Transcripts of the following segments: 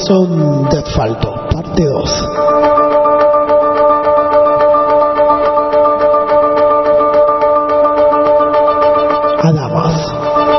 Corazón de Asfalto, parte 2. Adamas.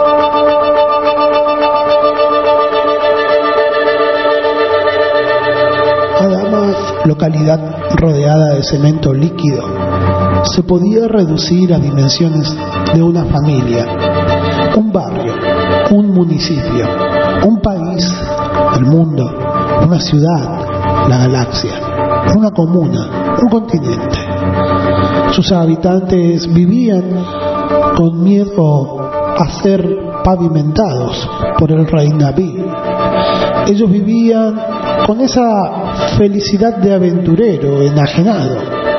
Adamas, localidad rodeada de cemento líquido, se podía reducir a dimensiones de una familia, un barrio, un municipio, un país, el mundo, una ciudad, la galaxia, una comuna, un continente. Sus habitantes vivían con miedo a ser pavimentados por el rey Na'vi. Ellos vivían con esa felicidad de aventurero enajenado.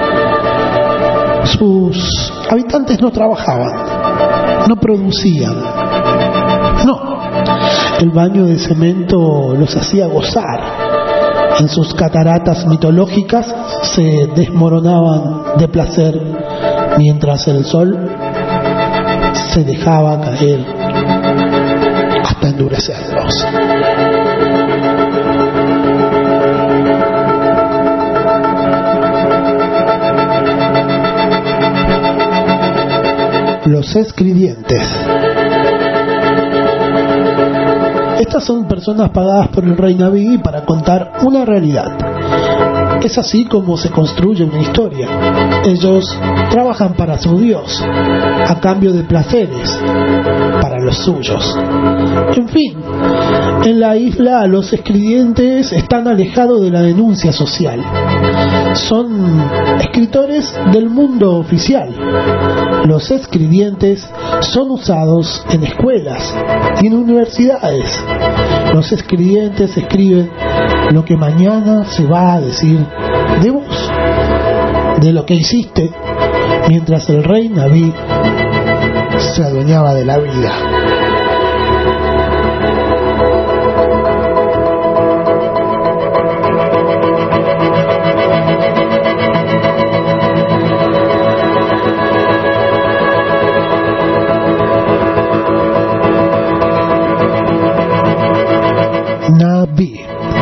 Sus habitantes no trabajaban, no producían. No, el baño de cemento los hacía gozar. En sus cataratas mitológicas se desmoronaban de placer mientras el sol se dejaba caer hasta endurecerlos. Los escribientes. Estas son personas pagadas por el rey Na'vi para contar una realidad. Es así como se construye una historia. Ellos trabajan para su Dios, a cambio de placeres para los suyos. En fin, en la isla los escribientes están alejados de la denuncia social. Son escritores del mundo oficial. Los escribientes son usados en escuelas y en universidades. Los escribientes escriben lo que mañana se va a decir de vos, de lo que hiciste, mientras el rey Na'vi se adueñaba de la vida. Na'vi.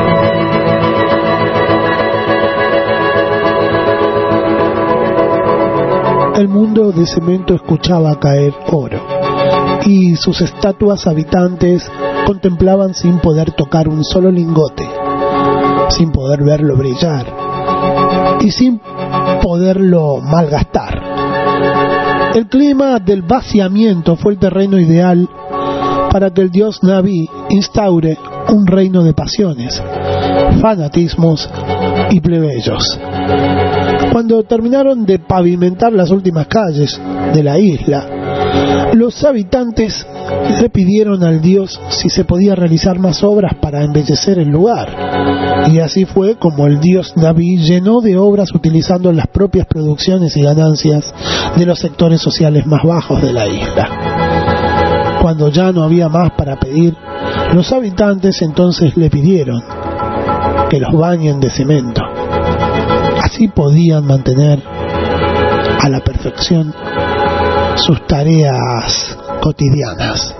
El mundo de cemento escuchaba caer oro, y sus estatuas habitantes contemplaban sin poder tocar un solo lingote, sin poder verlo brillar y sin poderlo malgastar. El clima del vaciamiento fue el terreno ideal para que el dios Na'vi instaure un reino de pasiones, fanatismos y plebeyos. Cuando terminaron de pavimentar las últimas calles de la isla, los habitantes le pidieron al dios si se podía realizar más obras para embellecer el lugar. Y así fue como el dios Na'vi llenó de obras utilizando las propias producciones y ganancias de los sectores sociales más bajos de la isla. Cuando ya no había más para pedir, los habitantes entonces le pidieron que los bañen de cemento. Así podían mantener a la perfección sus tareas cotidianas.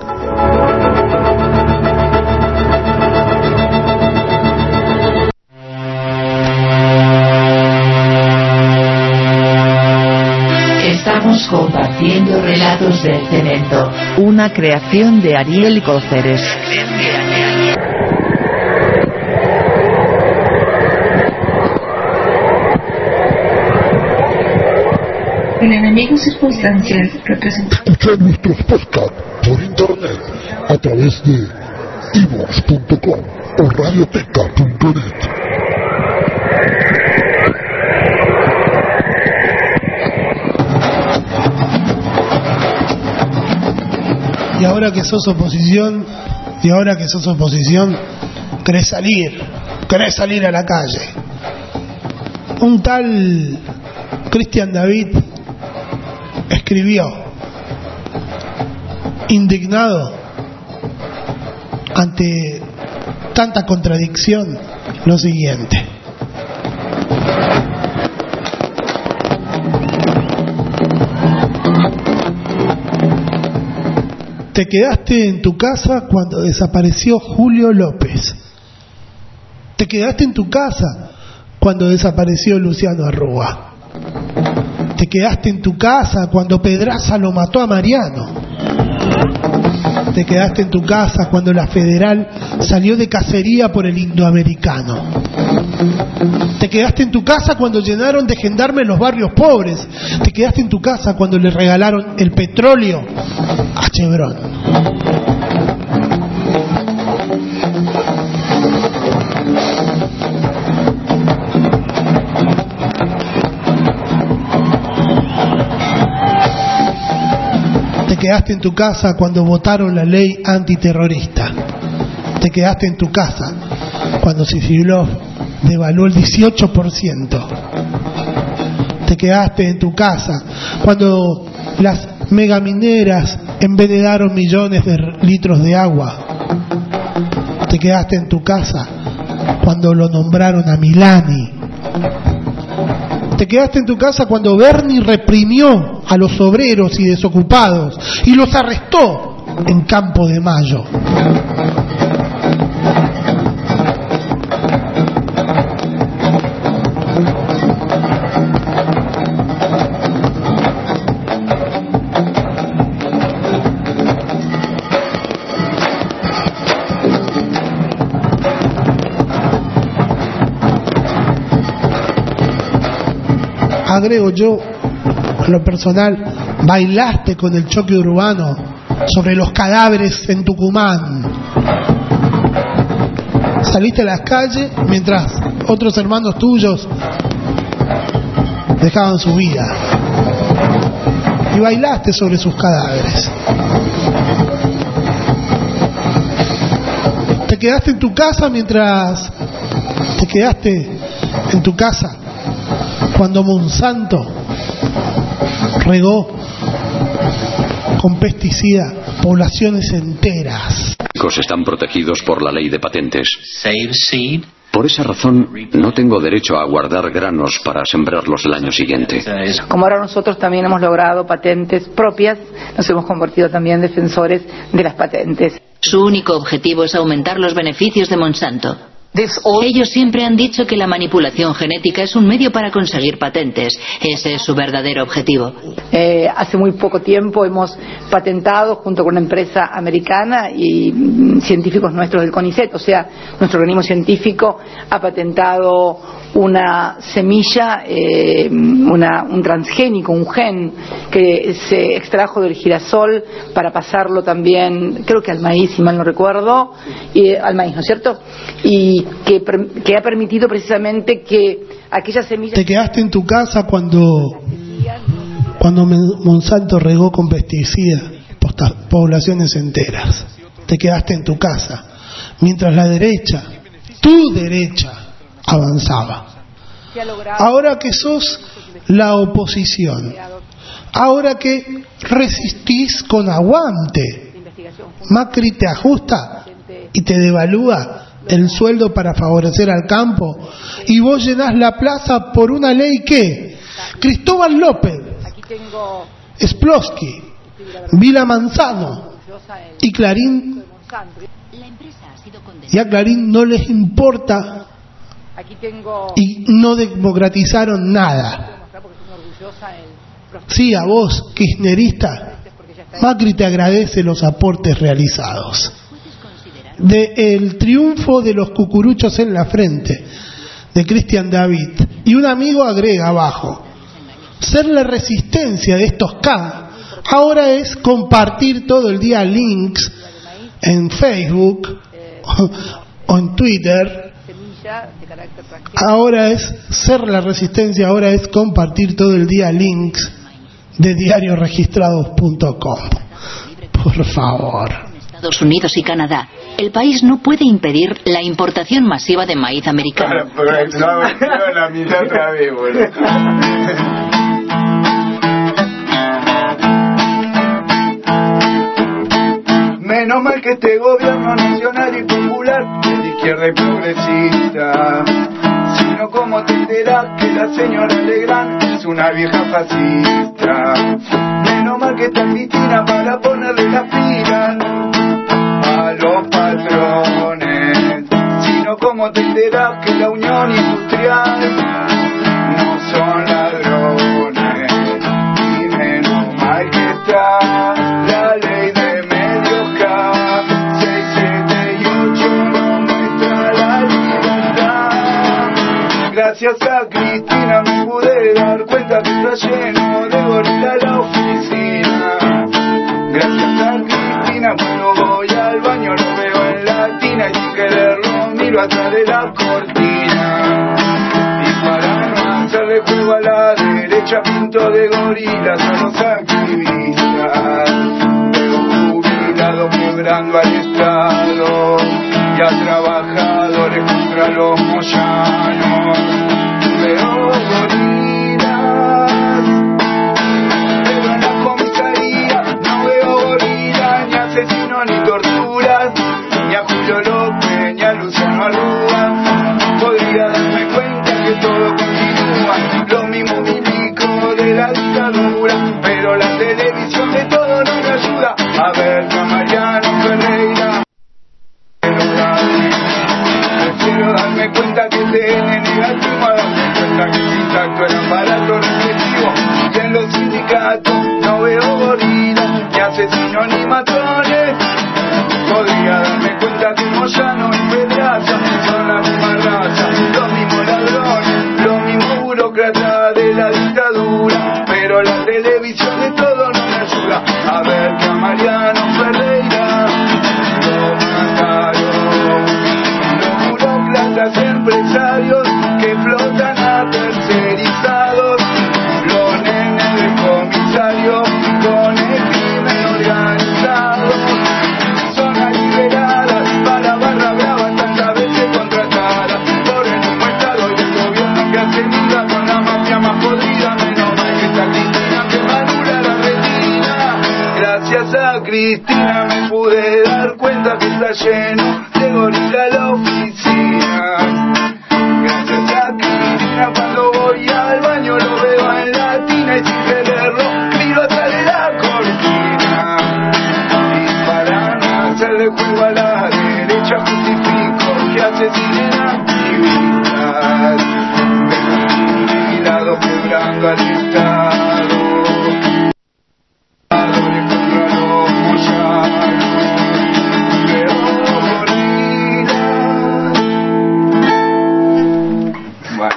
Estamos compartiendo Relatos del Cemento, una creación de Ariel Cóceres. El enemigo circunstancial representa. Escuchar nuestros podcasts por internet a través de iVoox.com o radioteca.net. Y ahora que sos oposición, querés salir a la calle. Un tal Cristian David escribió, indignado ante tanta contradicción, lo siguiente: te quedaste en tu casa cuando desapareció Julio López. Te quedaste en tu casa cuando desapareció Luciano Arrua. Te quedaste en tu casa cuando Pedraza lo mató a Mariano. Te quedaste en tu casa cuando la Federal salió de cacería por el indoamericano. Te quedaste en tu casa cuando llenaron de gendarmes los barrios pobres. Te quedaste en tu casa cuando le regalaron el petróleo a Chevron. Te quedaste en tu casa cuando votaron la ley antiterrorista. Te quedaste en tu casa cuando Kicillof devaluó el 18%. Te quedaste en tu casa cuando las megamineras envenenaron millones de litros de agua. Te quedaste en tu casa cuando lo nombraron a Milani. Te quedaste en tu casa cuando Bernie reprimió a los obreros y desocupados y los arrestó en Campo de Mayo. Agrego yo, en lo personal, bailaste con el choque urbano sobre los cadáveres en Tucumán. Saliste a las calles mientras otros hermanos tuyos dejaban su vida. Y bailaste sobre sus cadáveres. Te quedaste en tu casa mientras... Te quedaste en tu casa cuando Monsanto regó con pesticida poblaciones enteras. Están protegidos por la ley de patentes. Save seed. Por esa razón, no tengo derecho a guardar granos para sembrarlos el año siguiente. Como ahora nosotros también hemos logrado patentes propias, nos hemos convertido también en defensores de las patentes. Su único objetivo es aumentar los beneficios de Monsanto. Ellos siempre han dicho que la manipulación genética es un medio para conseguir patentes. Ese es su verdadero objetivo. Hace muy poco tiempo hemos patentado, junto con una empresa americana y científicos nuestros del CONICET, o sea, nuestro organismo científico ha patentado una semilla, un transgénico, un gen que se extrajo del girasol para pasarlo también, creo que al maíz, si mal no recuerdo, al maíz, ¿no es cierto? Y que ha permitido precisamente que aquellas semillas... Te quedaste en tu casa cuando Monsanto regó con pesticidas poblaciones enteras. Te quedaste en tu casa mientras la derecha, tu derecha, avanzaba. Ahora que sos la oposición, ahora que resistís con aguante, Macri te ajusta y te devalúa el sueldo para favorecer al campo, y vos llenás la plaza por una ley que Cristóbal López, Splosky, Vila Manzano y Clarín, y a Clarín no les importa y no democratizaron nada. Sí, a vos, kirchnerista, Macri te agradece los aportes realizados. El triunfo de los cucuruchos en la frente, de Cristian David. Y un amigo agrega abajo: ser la resistencia de estos K ahora es compartir todo el día links en Facebook o en Twitter. Ahora es ser la resistencia, ahora es compartir todo el día links de diarioregistrados.com. Por favor. Estados Unidos y Canadá, el país no puede impedir la importación masiva de maíz americano. Pero la mitad otra vez, boludo. Menos mal que este gobierno nacional y popular es de izquierda y progresista. Si no, ¿cómo te enterás que la señora Legrand es una vieja fascista? Menos mal que está en Cristina para ponerle la pila a los patrones. Si no, cómo te enterás que la Unión Industrial no son ladrones. Y menos mal que está la ley de medios K 678 nos muestra la libertad. Gracias a Cristina me pude dar cuenta que está lleno de gorila la oficina. Gracias a Cristina cuando voy al baño lo veo en la tina y sin quererlo miro atrás de la cortina. Y para no hacerle juego a la derecha pinto de gorilas a los activistas. Veo jubilados quebrando al Estado y a trabajadores contra los moyanos. Veo gorilas, pero en la comisaría no veo gorilas, ni asesinos ni torturas, ni a Julio López, ni a Luciano Arruga. Podría darme cuenta que todo continúa, los mismos milicos de la dictadura, pero la televisión de todo no me ayuda a ver a Mariano Ferreira. Prefiero darme cuenta que TN negativo, a darme cuenta que el intacto era aparato represivo. Y en los sindicatos no veo gorilas, ni asesinos ni matones. Podría darme cuenta que Moyano y Pedraza son la misma raza, los mismos ladrones, los mismos burócratas de la dictadura, pero la televisión de todo no me ayuda a ver que a Mariano Ferreira lo mataron. Los burócratas empresarios que flotan a tercerizados, los nenes del comisario con el crimen organizado. Zonas liberadas para barra brava, tantas veces contratadas por el mismo Estado y el gobierno que hace vida con la mafia más podrida. Menos mal que está Cristina que madura la retina. Gracias a Cristina me pude dar cuenta que está lleno de gorila la oficina. Gracias a Cristina cuando voy al baño lo veo en la tina y sin quererlo miro atrás de la cortina. Y para no hacerle juego a la derecha justifico que asesinen activistas. Jubilados quebrando al Estado. Contra los moyanos. Veo gorilas. Bueno.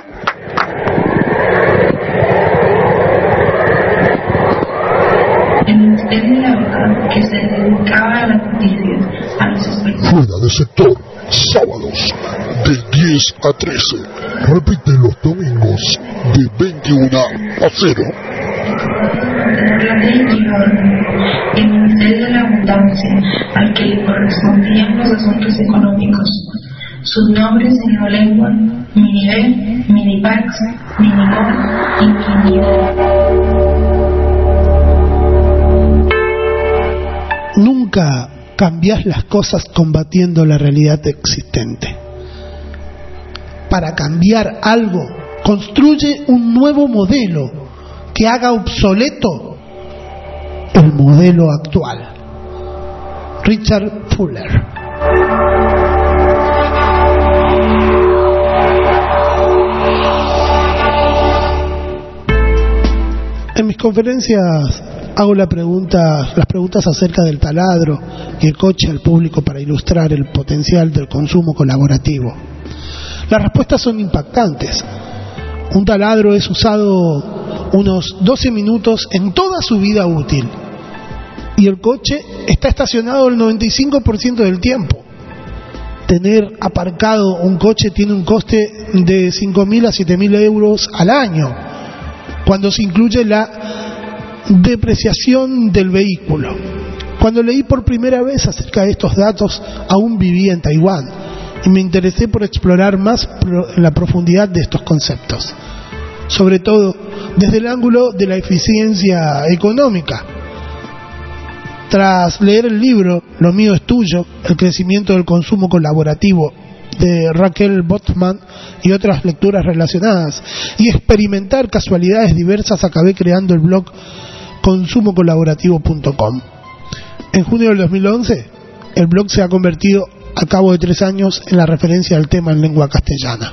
El Ministerio de la Verdad, que se dedicaba a la justicia, a los sospechosos. Fuera de sector, sábados de 10 a 13. Repite los domingos de 21 a 0. Por la ley Gijón, el Ministerio de la Abundancia, al que le correspondían los asuntos económicos. Sus nombres en la lengua: Minivel, Minipax, Minimor y Minimor. Nunca cambias las cosas combatiendo la realidad existente. Para cambiar algo, construye un nuevo modelo que haga obsoleto el modelo actual. Richard Fuller. En mis conferencias hago las preguntas acerca del taladro y el coche al público para ilustrar el potencial del consumo colaborativo. Las respuestas son impactantes. Un taladro es usado unos 12 minutos en toda su vida útil y el coche está estacionado el 95% del tiempo. Tener aparcado un coche tiene un coste de 5.000 a 7.000 euros al año, cuando se incluye la depreciación del vehículo. Cuando leí por primera vez acerca de estos datos, aún vivía en Taiwán y me interesé por explorar más la profundidad de estos conceptos, sobre todo desde el ángulo de la eficiencia económica. Tras leer el libro Lo mío es tuyo, el crecimiento del consumo colaborativo de Raquel Botman y otras lecturas relacionadas, y experimentar casualidades diversas, acabé creando el blog consumocolaborativo.com. En junio del 2011, el blog se ha convertido al cabo de 3 años en la referencia al tema en lengua castellana.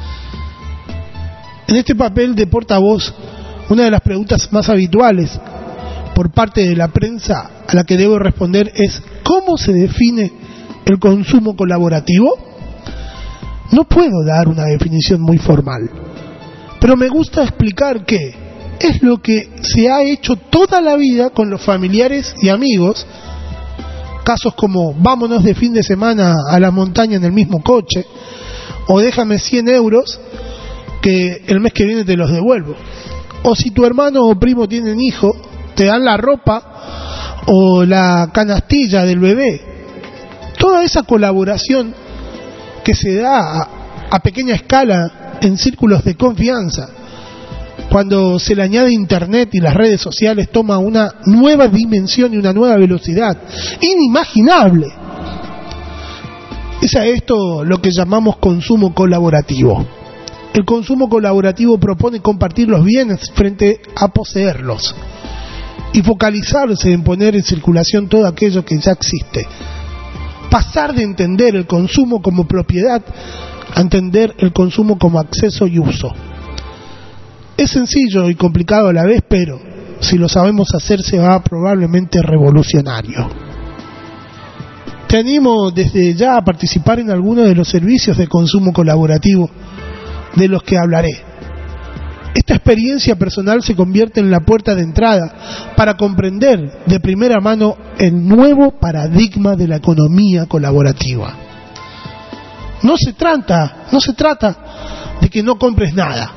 En este papel de portavoz, una de las preguntas más habituales por parte de la prensa a la que debo responder es: ¿cómo se define el consumo colaborativo? No puedo dar una definición muy formal, pero me gusta explicar que es lo que se ha hecho toda la vida con los familiares y amigos. Casos como: vámonos de fin de semana a la montaña en el mismo coche, o déjame 100 euros que el mes que viene te los devuelvo. O si tu hermano o primo tienen hijo, te dan la ropa o la canastilla del bebé. Toda esa colaboración que se da a pequeña escala en círculos de confianza, cuando se le añade internet y las redes sociales, toma una nueva dimensión y una nueva velocidad inimaginable. Es a esto lo que llamamos consumo colaborativo. El consumo colaborativo propone compartir los bienes frente a poseerlos y focalizarse en poner en circulación todo aquello que ya existe. Pasar de entender el consumo como propiedad a entender el consumo como acceso y uso. Es sencillo y complicado a la vez, pero si lo sabemos hacer será probablemente revolucionario. Te animo desde ya a participar en alguno de los servicios de consumo colaborativo de los que hablaré. Esta experiencia personal se convierte en la puerta de entrada para comprender de primera mano el nuevo paradigma de la economía colaborativa. No se trata de que no compres nada.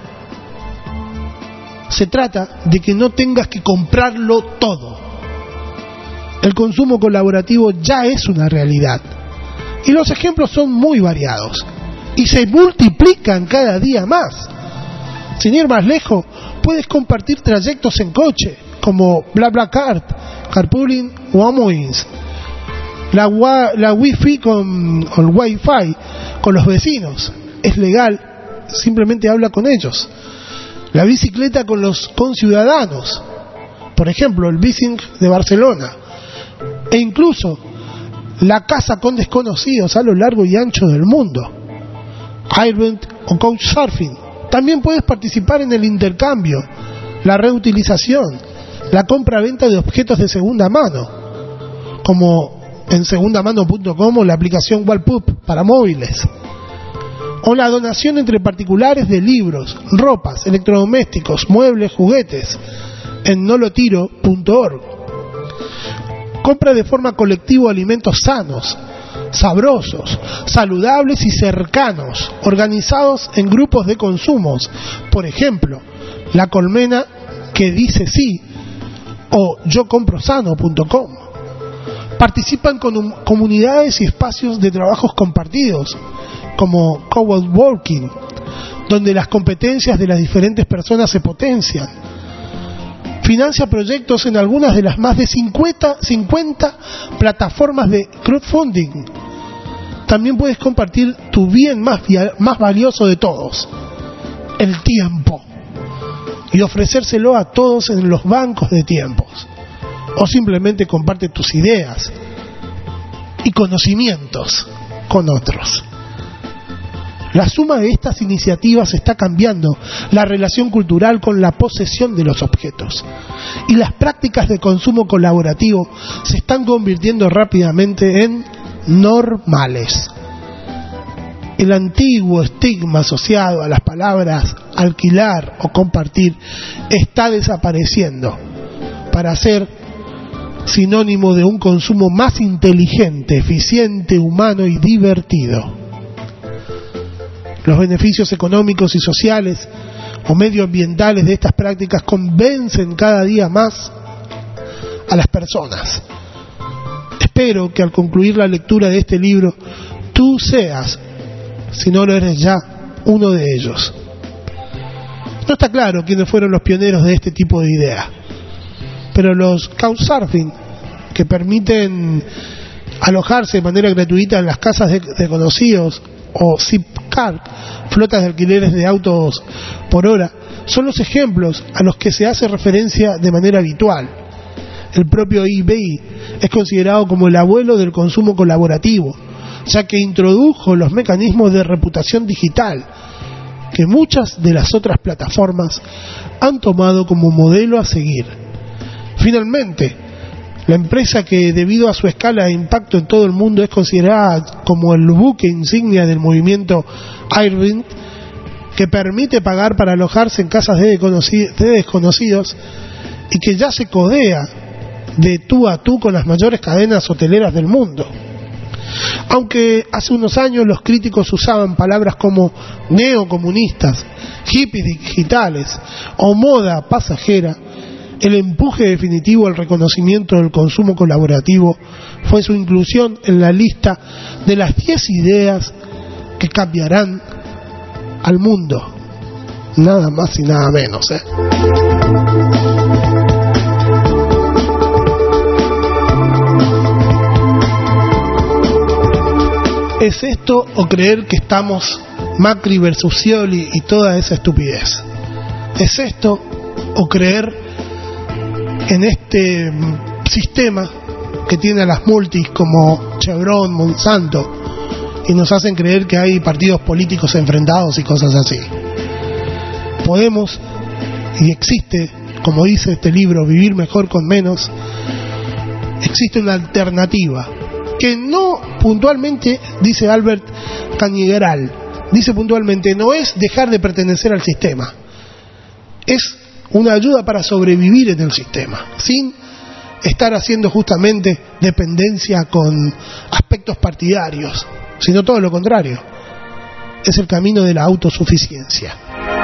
Se trata de que no tengas que comprarlo todo. El consumo colaborativo ya es una realidad y los ejemplos son muy variados y se multiplican cada día más. Sin ir más lejos, puedes compartir trayectos en coche como BlaBlaCar, Carpooling o Amoins. La Wi-Fi o el Wi-Fi con los vecinos es legal, simplemente habla con ellos. La bicicleta con los conciudadanos, por ejemplo el Bicing de Barcelona, e incluso la casa con desconocidos a lo largo y ancho del mundo. Airbnb o Couchsurfing. También puedes participar en el intercambio, la reutilización, la compra-venta de objetos de segunda mano, como en segundamano.com o la aplicación Wallpup para móviles, o la donación entre particulares de libros, ropas, electrodomésticos, muebles, juguetes en nolotiro.org. Compra de forma colectiva alimentos sanos, sabrosos, saludables y cercanos, organizados en grupos de consumos, por ejemplo, La Colmena que dice sí o yocomprosano.com. Participan con comunidades y espacios de trabajos compartidos, como coworking, donde las competencias de las diferentes personas se potencian. Financia proyectos en algunas de las más de 50 plataformas de crowdfunding. También puedes compartir tu bien más valioso de todos, el tiempo, y ofrecérselo a todos en los bancos de tiempos. O simplemente comparte tus ideas y conocimientos con otros. La suma de estas iniciativas está cambiando la relación cultural con la posesión de los objetos, y las prácticas de consumo colaborativo se están convirtiendo rápidamente en normales. El antiguo estigma asociado a las palabras alquilar o compartir está desapareciendo para ser sinónimo de un consumo más inteligente, eficiente, humano y divertido. Los beneficios económicos y sociales o medioambientales de estas prácticas convencen cada día más a las personas. Espero que al concluir la lectura de este libro tú seas, si no lo eres ya, uno de ellos. No está claro quiénes fueron los pioneros de este tipo de idea, pero los couchsurfing, que permiten alojarse de manera gratuita en las casas de conocidos, o Zipcar, flotas de alquileres de autos por hora, son los ejemplos a los que se hace referencia de manera habitual. El propio eBay es considerado como el abuelo del consumo colaborativo, ya que introdujo los mecanismos de reputación digital que muchas de las otras plataformas han tomado como modelo a seguir. Finalmente, la empresa que debido a su escala de impacto en todo el mundo es considerada como el buque insignia del movimiento Airbnb, que permite pagar para alojarse en casas de desconocidos y que ya se codea de tú a tú con las mayores cadenas hoteleras del mundo. Aunque hace unos años los críticos usaban palabras como neocomunistas, hippies digitales o moda pasajera, el empuje definitivo al reconocimiento del consumo colaborativo fue su inclusión en la lista de las 10 ideas que cambiarán al mundo. Nada más y nada menos, ¿Es esto o creer que estamos Macri versus Scioli y toda esa estupidez? ¿Es esto o creer en este sistema que tiene a las multis como Chevron, Monsanto, y nos hacen creer que hay partidos políticos enfrentados y cosas así? Podemos, y existe, como dice este libro, Vivir mejor con menos, existe una alternativa que no puntualmente, dice Albert Cañigueral, dice puntualmente, no es dejar de pertenecer al sistema, es una ayuda para sobrevivir en el sistema, sin estar haciendo justamente dependencia con aspectos partidarios, sino todo lo contrario, es el camino de la autosuficiencia.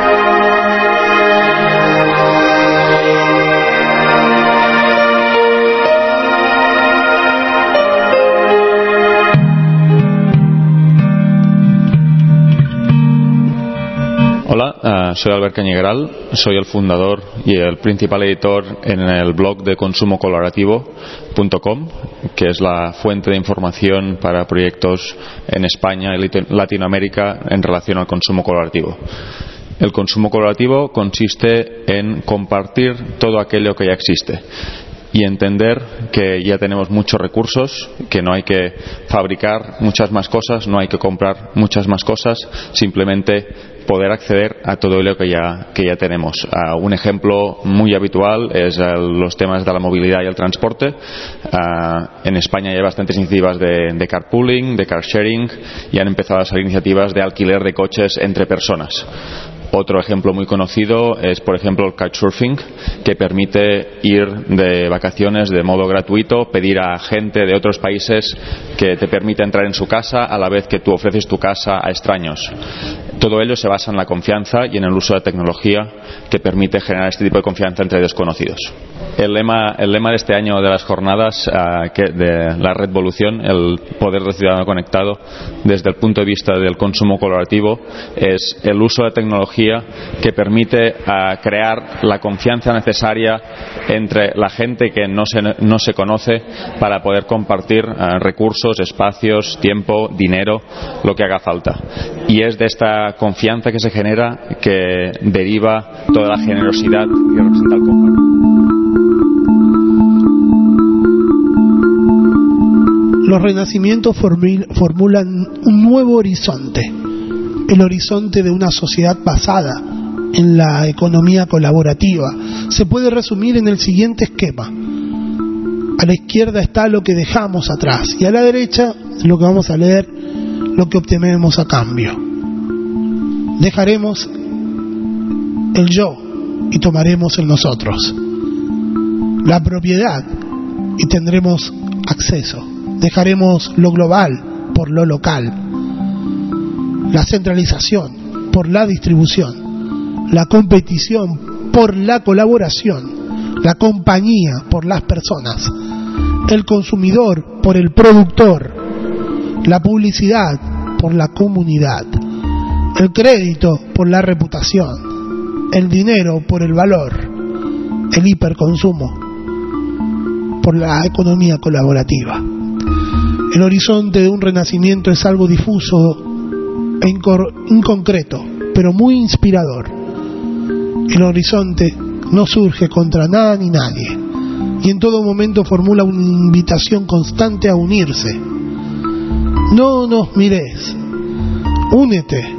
Hola, soy Albert Cañigueral, soy el fundador y el principal editor en el blog de consumocolaborativo.com, que es la fuente de información para proyectos en España y Latinoamérica en relación al consumo colaborativo. El consumo colaborativo consiste en compartir todo aquello que ya existe y entender que ya tenemos muchos recursos, que no hay que fabricar muchas más cosas, no hay que comprar muchas más cosas, simplemente poder acceder a todo lo que ya tenemos. Un ejemplo muy habitual es los temas de la movilidad y el transporte. En España hay bastantes iniciativas de carpooling, de car sharing, y han empezado a salir iniciativas de alquiler de coches entre personas. Otro ejemplo muy conocido es, por ejemplo, el couchsurfing, que permite ir de vacaciones de modo gratuito, pedir a gente de otros países que te permita entrar en su casa a la vez que tú ofreces tu casa a extraños. Todo ello se basa en la confianza y en el uso de tecnología que permite generar este tipo de confianza entre desconocidos. El lema de este año de las jornadas de la Redvolución, el poder del ciudadano conectado, desde el punto de vista del consumo colaborativo, es el uso de tecnología que permite crear la confianza necesaria entre la gente que no se conoce para poder compartir recursos, espacios, tiempo, dinero, lo que haga falta. Y es de esta confianza que se genera que deriva toda la generosidad que representa el compartir. Los renacimientos formulan un nuevo horizonte, el horizonte de una sociedad basada en la economía colaborativa. Se puede resumir en el siguiente esquema: a la izquierda está lo que dejamos atrás y a la derecha lo que vamos a leer, lo que obtenemos a cambio. Dejaremos el yo y tomaremos el nosotros, la propiedad y tendremos acceso. Dejaremos lo global por lo local, la centralización por la distribución, la competición por la colaboración, la compañía por las personas, el consumidor por el productor, la publicidad por la comunidad, el crédito por la reputación, el dinero por el valor, el hiperconsumo por la economía colaborativa. El horizonte de un renacimiento es algo difuso e inconcreto, pero muy inspirador. El horizonte no surge contra nada ni nadie, y en todo momento formula una invitación constante a unirse. No nos mires, únete.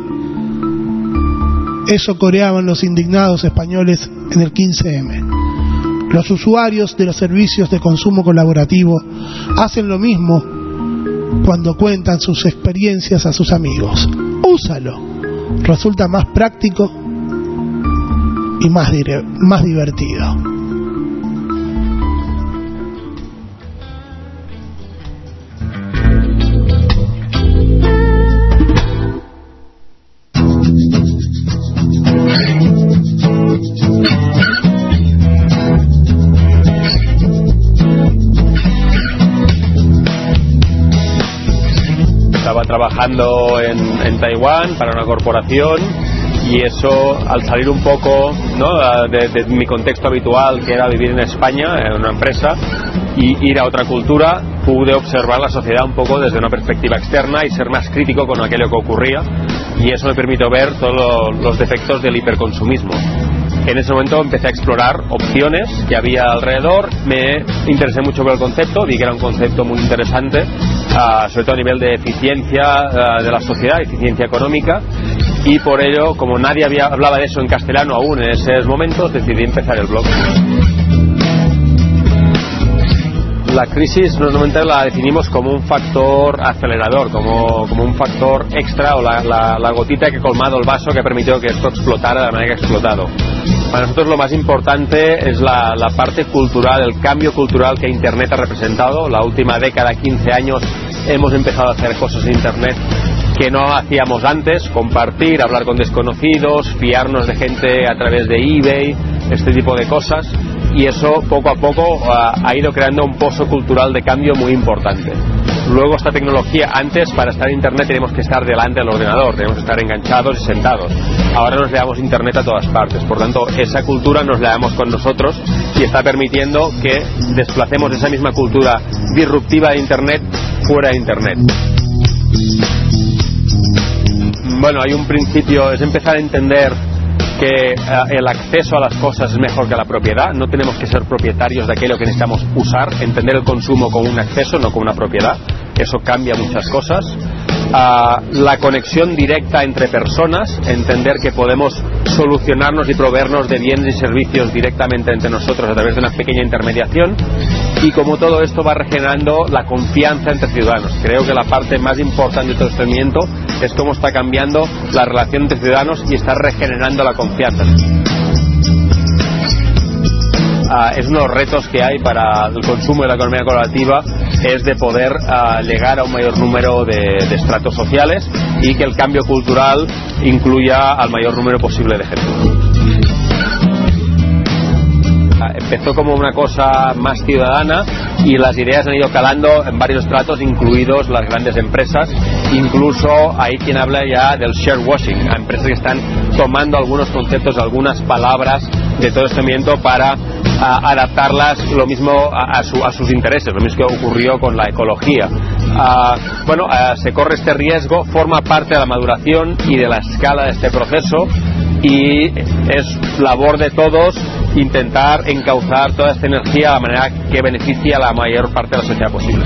Eso coreaban los indignados españoles en el 15M. Los usuarios de los servicios de consumo colaborativo hacen lo mismo cuando cuentan sus experiencias a sus amigos. Úsalo, resulta más práctico y más divertido. Estaba trabajando en Taiwán para una corporación y eso, al salir un poco, ¿no?, de mi contexto habitual, que era vivir en España, en una empresa, y ir a otra cultura, pude observar la sociedad un poco desde una perspectiva externa y ser más crítico con aquello que ocurría, y eso me permitió ver todos los defectos del hiperconsumismo. En ese momento empecé a explorar opciones que había alrededor, me interesé mucho por el concepto, vi que era un concepto muy interesante, sobre todo a nivel de eficiencia de la sociedad, eficiencia económica, y por ello, como nadie hablaba de eso en castellano aún en esos momentos, decidí empezar el blog. La crisis normalmente la definimos como un factor acelerador, como un factor extra, o la gotita que ha colmado el vaso que ha permitido que esto explotara de la manera que ha explotado. Para nosotros lo más importante es la parte cultural, el cambio cultural que Internet ha representado. La última década, 15 años, hemos empezado a hacer cosas en Internet que no hacíamos antes: compartir, hablar con desconocidos, fiarnos de gente a través de eBay, este tipo de cosas. Y eso poco a poco ha ido creando un pozo cultural de cambio muy importante. Luego, esta tecnología, antes para estar en Internet teníamos que estar delante del ordenador, teníamos que estar enganchados y sentados. Ahora nos llevamos Internet a todas partes, por tanto esa cultura nos la llevamos con nosotros y está permitiendo que desplacemos esa misma cultura disruptiva de Internet fuera de Internet. Bueno, hay un principio, es empezar a entender que el acceso a las cosas es mejor que la propiedad. No tenemos que ser propietarios de aquello que necesitamos usar, entender el consumo como un acceso, no como una propiedad. Eso cambia muchas cosas. La conexión directa entre personas, entender que podemos solucionarnos y proveernos de bienes y servicios directamente entre nosotros a través de una pequeña intermediación, y como todo esto va regenerando la confianza entre ciudadanos. Creo que la parte más importante de todo este movimiento es cómo está cambiando la relación entre ciudadanos y está regenerando la confianza. Es uno de los retos que hay para el consumo de la economía colaborativa, es de poder llegar a un mayor número de estratos sociales y que el cambio cultural incluya al mayor número posible de gente. Empezó como una cosa más ciudadana y las ideas han ido calando en varios estratos, incluidos las grandes empresas. Incluso hay quien habla ya del share washing, a empresas que están tomando algunos conceptos, algunas palabras de todo este movimiento para adaptarlas lo mismo a sus intereses, lo mismo que ocurrió con la ecología. Se corre este riesgo, forma parte de la maduración y de la escala de este proceso, y es labor de todos intentar encauzar toda esta energía de la manera que beneficie a la mayor parte de la sociedad posible.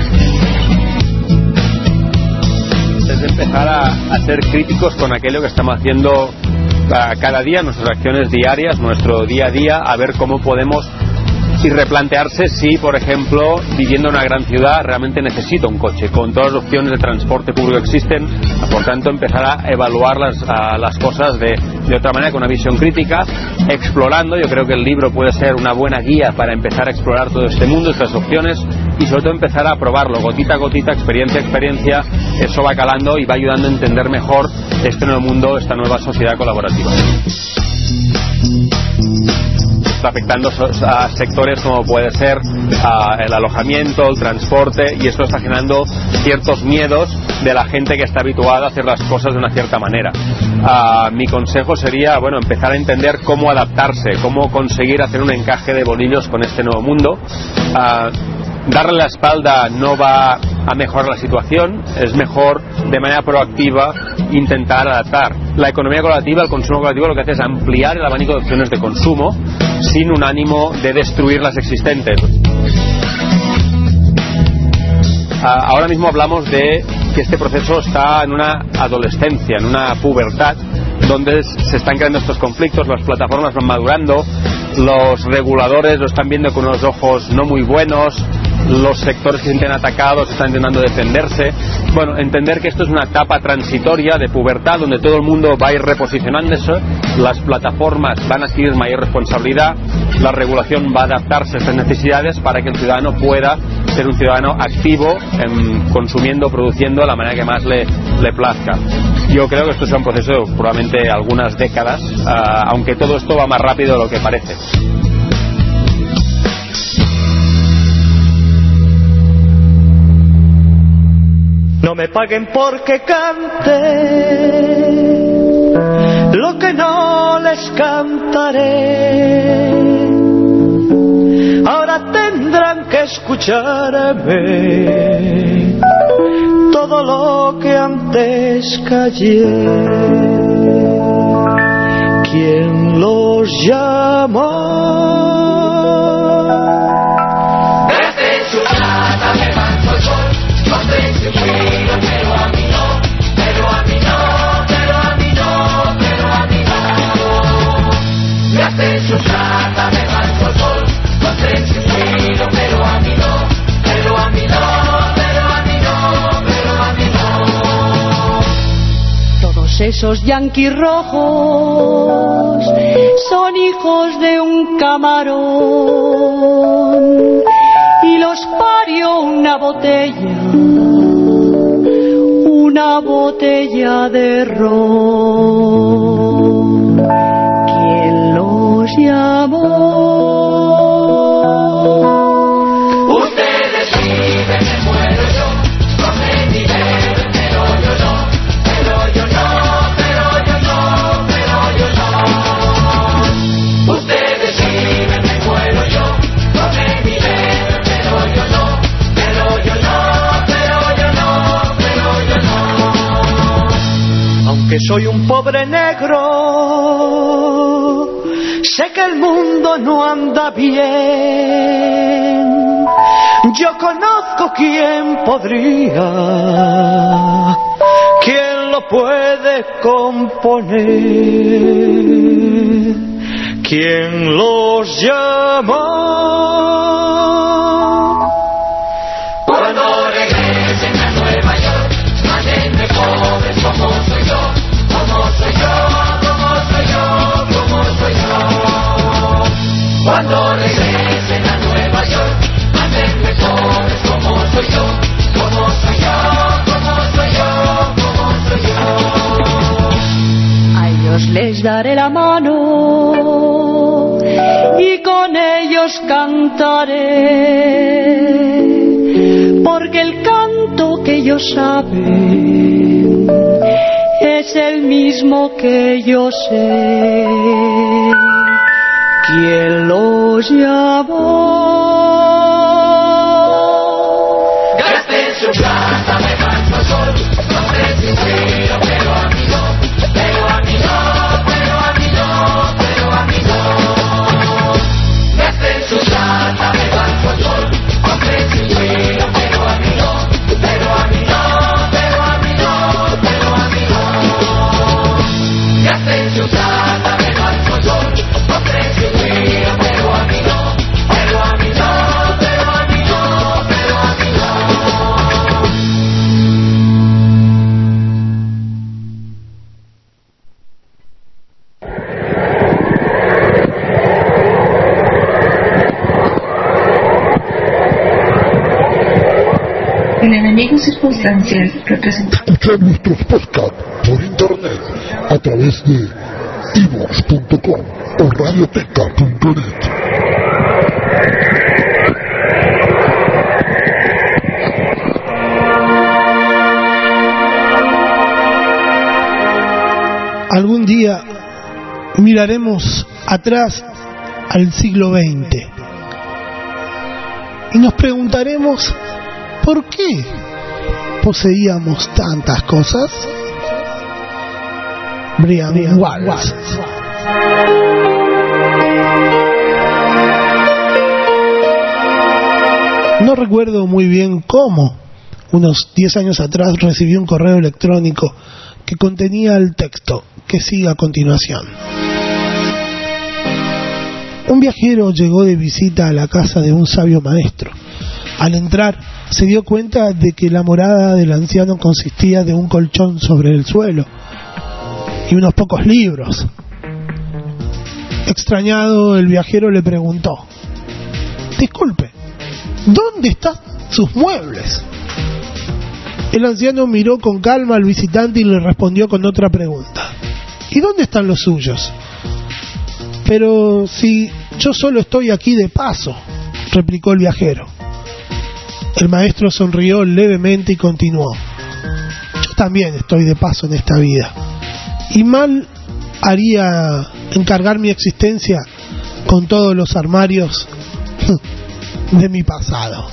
Es empezar a ser críticos con aquello que estamos haciendo cada día, nuestras acciones diarias, nuestro día a día, a ver cómo podemos, y replantearse si, por ejemplo, viviendo en una gran ciudad realmente necesito un coche, con todas las opciones de transporte público que existen. Por tanto, empezar a evaluar las cosas de otra manera, con una visión crítica, explorando. Yo creo que el libro puede ser una buena guía para empezar a explorar todo este mundo, estas opciones, y sobre todo empezar a probarlo, gotita a gotita, experiencia a experiencia. Eso va calando y va ayudando a entender mejor este nuevo mundo, esta nueva sociedad colaborativa. Está afectando a sectores como puede ser el alojamiento, el transporte, y esto está generando ciertos miedos de la gente que está habituada a hacer las cosas de una cierta manera. Mi consejo sería, empezar a entender cómo adaptarse, cómo conseguir hacer un encaje de bolillos con este nuevo mundo. Darle la espalda no va a mejorar la situación, es mejor de manera proactiva intentar adaptar. La economía colaborativa, el consumo colaborativo, lo que hace es ampliar el abanico de opciones de consumo sin un ánimo de destruir las existentes. Ahora mismo hablamos de que este proceso está en una adolescencia, en una pubertad, donde se están creando estos conflictos, las plataformas van madurando, los reguladores lo están viendo con unos ojos no muy buenos, los sectores que se sienten atacados están intentando defenderse. Bueno, entender que esto es una etapa transitoria de pubertad donde todo el mundo va a ir reposicionándose, las plataformas van a adquirir mayor responsabilidad, la regulación va a adaptarse a estas necesidades para que el ciudadano pueda ser un ciudadano activo, consumiendo, produciendo de la manera que más le plazca. Yo creo que esto es un proceso de probablemente algunas décadas, aunque todo esto va más rápido de lo que parece. No me paguen porque cante lo que no les cantaré. Ahora tendrán que escucharme todo lo que antes callé. ¿Quién los llama? Todos esos yanquis rojos son hijos de un camarón y los parió una botella de ron. ¿Quién los llamó? Ustedes viven, me muero yo, comen y beben, pero yo no, pero yo no, pero yo no, pero yo no. Ustedes viven, me muero yo, comen y beben, pero yo no, pero yo no, pero yo no, pero yo no. Aunque soy un pobre negro, sé que el mundo no anda bien. Yo conozco quién podría, quién lo puede componer, quién los llama. Cuando regresen a Nueva York, mándenme pobres como soy yo, como soy yo, como soy yo, como soy yo. Cuando regresen a Nueva York, mándenme pobres como soy yo, como soy yo, como soy yo, como soy yo. A ellos les daré la mano y con ellos cantaré, porque el canto que ellos saben es el mismo que yo sé. ¿Quién los llamó? Gasten su plata, me canso sol, no sé si quiero, pero a mí no, pero a mí no, pero a mí no, pero a mí no. Gasten su plata, me canso sol, no sé si quiero, pero a mí no, pero a mí no, pero a mí no, pero a mí no. Gasten su plata, me canso sol, no sé si quiero, pero a mí no, pero a mí no, pero a mí no, pero a mí no. El enemigo circunstancial representa. Escuchar nuestros podcasts por internet a través de iVoox.com o radioteca.net. Algún día miraremos atrás al siglo XX y nos preguntaremos ¿por qué poseíamos tantas cosas? Brian Walsh. No recuerdo muy bien cómo unos 10 años atrás recibí un correo electrónico que contenía el texto que sigue a continuación. Un viajero llegó de visita a la casa de un sabio maestro. Al entrar, se dio cuenta de que la morada del anciano consistía de un colchón sobre el suelo y unos pocos libros. Extrañado, el viajero le preguntó: disculpe, ¿dónde están sus muebles? El anciano miró con calma al visitante y le respondió con otra pregunta: ¿y dónde están los suyos? Pero si yo solo estoy aquí de paso, replicó el viajero. El maestro sonrió levemente y continuó: yo también estoy de paso en esta vida, y mal haría encargar mi existencia con todos los armarios de mi pasado.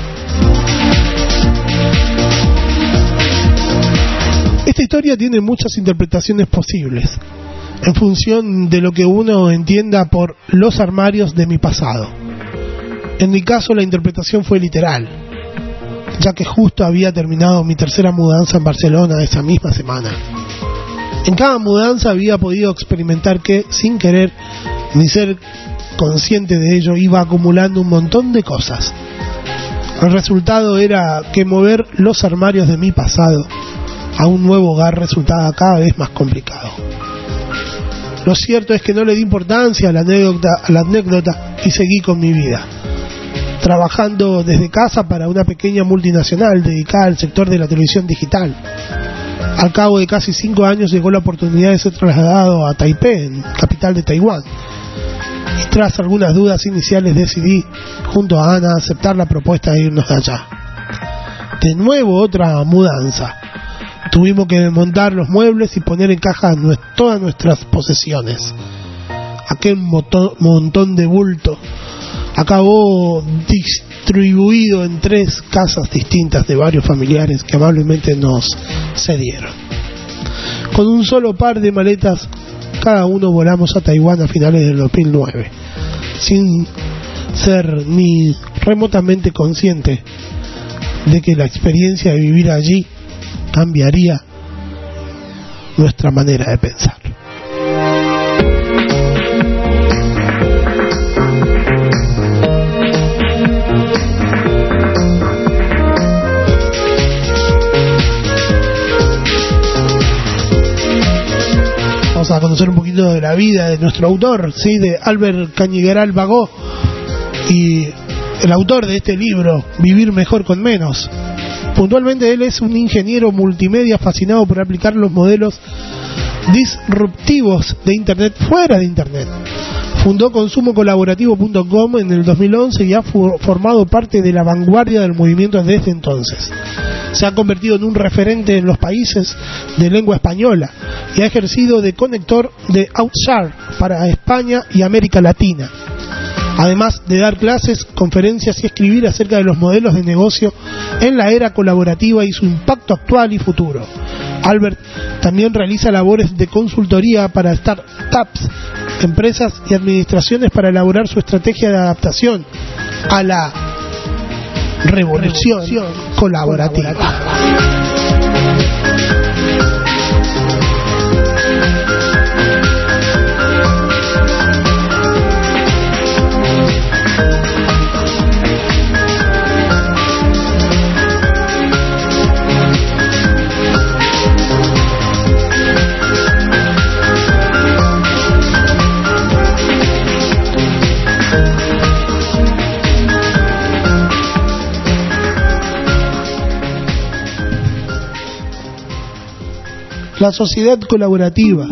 Esta historia tiene muchas interpretaciones posibles, en función de lo que uno entienda por los armarios de mi pasado. En mi caso, la interpretación fue literal, ya que justo había terminado mi tercera mudanza en Barcelona esa misma semana. En cada mudanza había podido experimentar que, sin querer ni ser consciente de ello, iba acumulando un montón de cosas. El resultado era que mover los armarios de mi pasado a un nuevo hogar resultaba cada vez más complicado. Lo cierto es que no le di importancia a la anécdota y seguí con mi vida, trabajando desde casa para una pequeña multinacional dedicada al sector de la televisión digital. Al cabo de casi 5 años llegó la oportunidad de ser trasladado a Taipei, capital de Taiwán, y tras algunas dudas iniciales decidí, junto a Ana, aceptar la propuesta de irnos de allá. De nuevo otra mudanza. Tuvimos que desmontar los muebles y poner en caja todas nuestras posesiones. Aquel montón de bulto acabó distribuido en 3 casas distintas de varios familiares que amablemente nos cedieron. Con un solo par de maletas, cada uno volamos a Taiwán a finales del 2009, sin ser ni remotamente consciente de que la experiencia de vivir allí cambiaría nuestra manera de pensar. Vamos a conocer un poquito de la vida de nuestro autor, ¿sí? De Albert Cañigueral Bagó, y el autor de este libro, Vivir mejor con menos. Puntualmente, él es un ingeniero multimedia fascinado por aplicar los modelos disruptivos de Internet fuera de Internet. Fundó consumocolaborativo.com en el 2011 y ha formado parte de la vanguardia del movimiento desde entonces. Se ha convertido en un referente en los países de lengua española y ha ejercido de conector de Outstar para España y América Latina, además de dar clases, conferencias y escribir acerca de los modelos de negocio en la era colaborativa y su impacto actual y futuro. Albert también realiza labores de consultoría para startups, empresas y administraciones para elaborar su estrategia de adaptación a la revolución colaborativa. La sociedad colaborativa,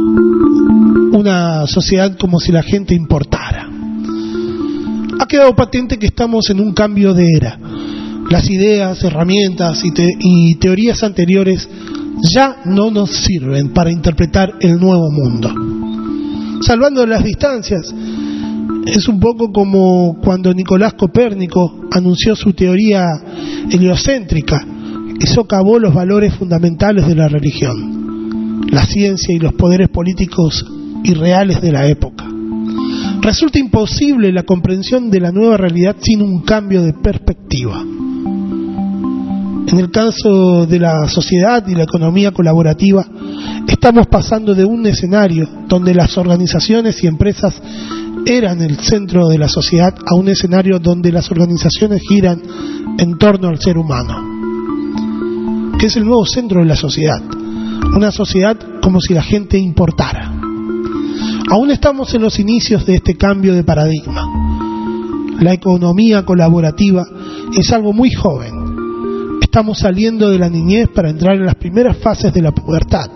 una sociedad como si la gente importara. Ha quedado patente que estamos en un cambio de era. Las ideas, herramientas y teorías anteriores ya no nos sirven para interpretar el nuevo mundo. Salvando las distancias, es un poco como cuando Nicolás Copérnico anunció su teoría heliocéntrica y socavó los valores fundamentales de la religión, la ciencia y los poderes políticos y reales de la época. Resulta imposible la comprensión de la nueva realidad sin un cambio de perspectiva. En el caso de la sociedad y la economía colaborativa, estamos pasando de un escenario donde las organizaciones y empresas eran el centro de la sociedad a un escenario donde las organizaciones giran en torno al ser humano, que es el nuevo centro de la sociedad. Una sociedad como si la gente importara. Aún estamos en los inicios de este cambio de paradigma. La economía colaborativa es algo muy joven. Estamos saliendo de la niñez para entrar en las primeras fases de la pubertad.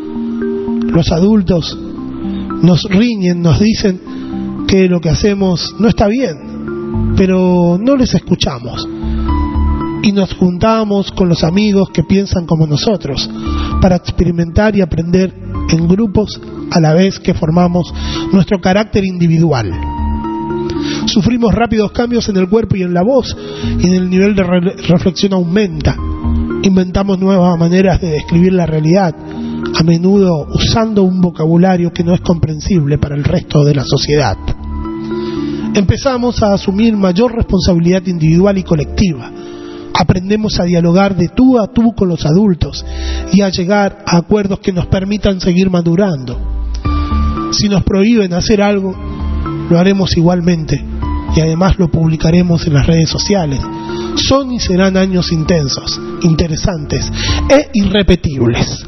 Los adultos nos riñen, nos dicen que lo que hacemos no está bien, pero no les escuchamos. Y nos juntamos con los amigos que piensan como nosotros para experimentar y aprender en grupos a la vez que formamos nuestro carácter individual. Sufrimos rápidos cambios en el cuerpo y en la voz, y el nivel de reflexión aumenta. Inventamos nuevas maneras de describir la realidad, a menudo usando un vocabulario que no es comprensible para el resto de la sociedad. Empezamos a asumir mayor responsabilidad individual y colectiva. Aprendemos a dialogar de tú a tú con los adultos y a llegar a acuerdos que nos permitan seguir madurando. Si nos prohíben hacer algo, lo haremos igualmente y además lo publicaremos en las redes sociales. Son y serán años intensos, interesantes e irrepetibles.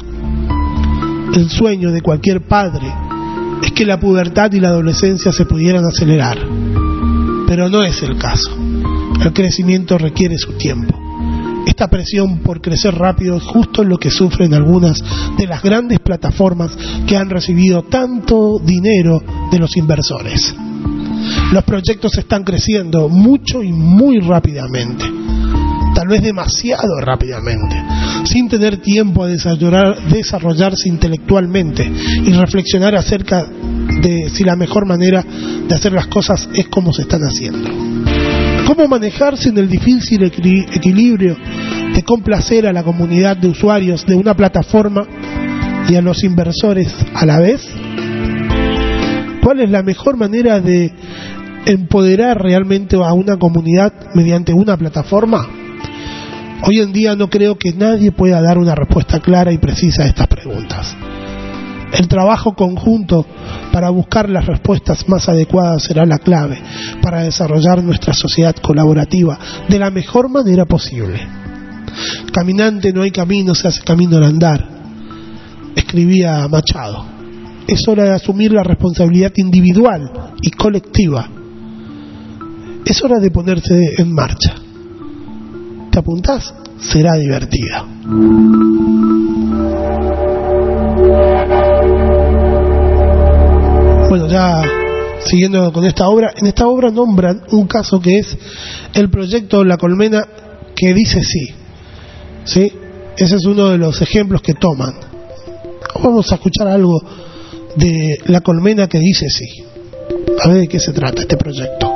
El sueño de cualquier padre es que la pubertad y la adolescencia se pudieran acelerar, pero no es el caso. El crecimiento requiere su tiempo. Esta presión por crecer rápido es justo lo que sufren algunas de las grandes plataformas que han recibido tanto dinero de los inversores. Los proyectos están creciendo mucho y muy rápidamente, tal vez demasiado rápidamente, sin tener tiempo a desarrollarse intelectualmente y reflexionar acerca de si la mejor manera de hacer las cosas es como se están haciendo. ¿Cómo manejarse en el difícil equilibrio de complacer a la comunidad de usuarios de una plataforma y a los inversores a la vez? ¿Cuál es la mejor manera de empoderar realmente a una comunidad mediante una plataforma? Hoy en día no creo que nadie pueda dar una respuesta clara y precisa a estas preguntas. El trabajo conjunto para buscar las respuestas más adecuadas será la clave para desarrollar nuestra sociedad colaborativa de la mejor manera posible. Caminante no hay camino, se hace camino al andar, escribía Machado. Es hora de asumir la responsabilidad individual y colectiva. Es hora de ponerse en marcha. ¿Te apuntás? Será divertida. Bueno, ya siguiendo con esta obra, en esta obra nombran un caso que es el proyecto La Colmena que dice sí. ¿Sí? Ese es uno de los ejemplos que toman. Vamos a escuchar algo de La Colmena que dice sí. A ver de qué se trata este proyecto.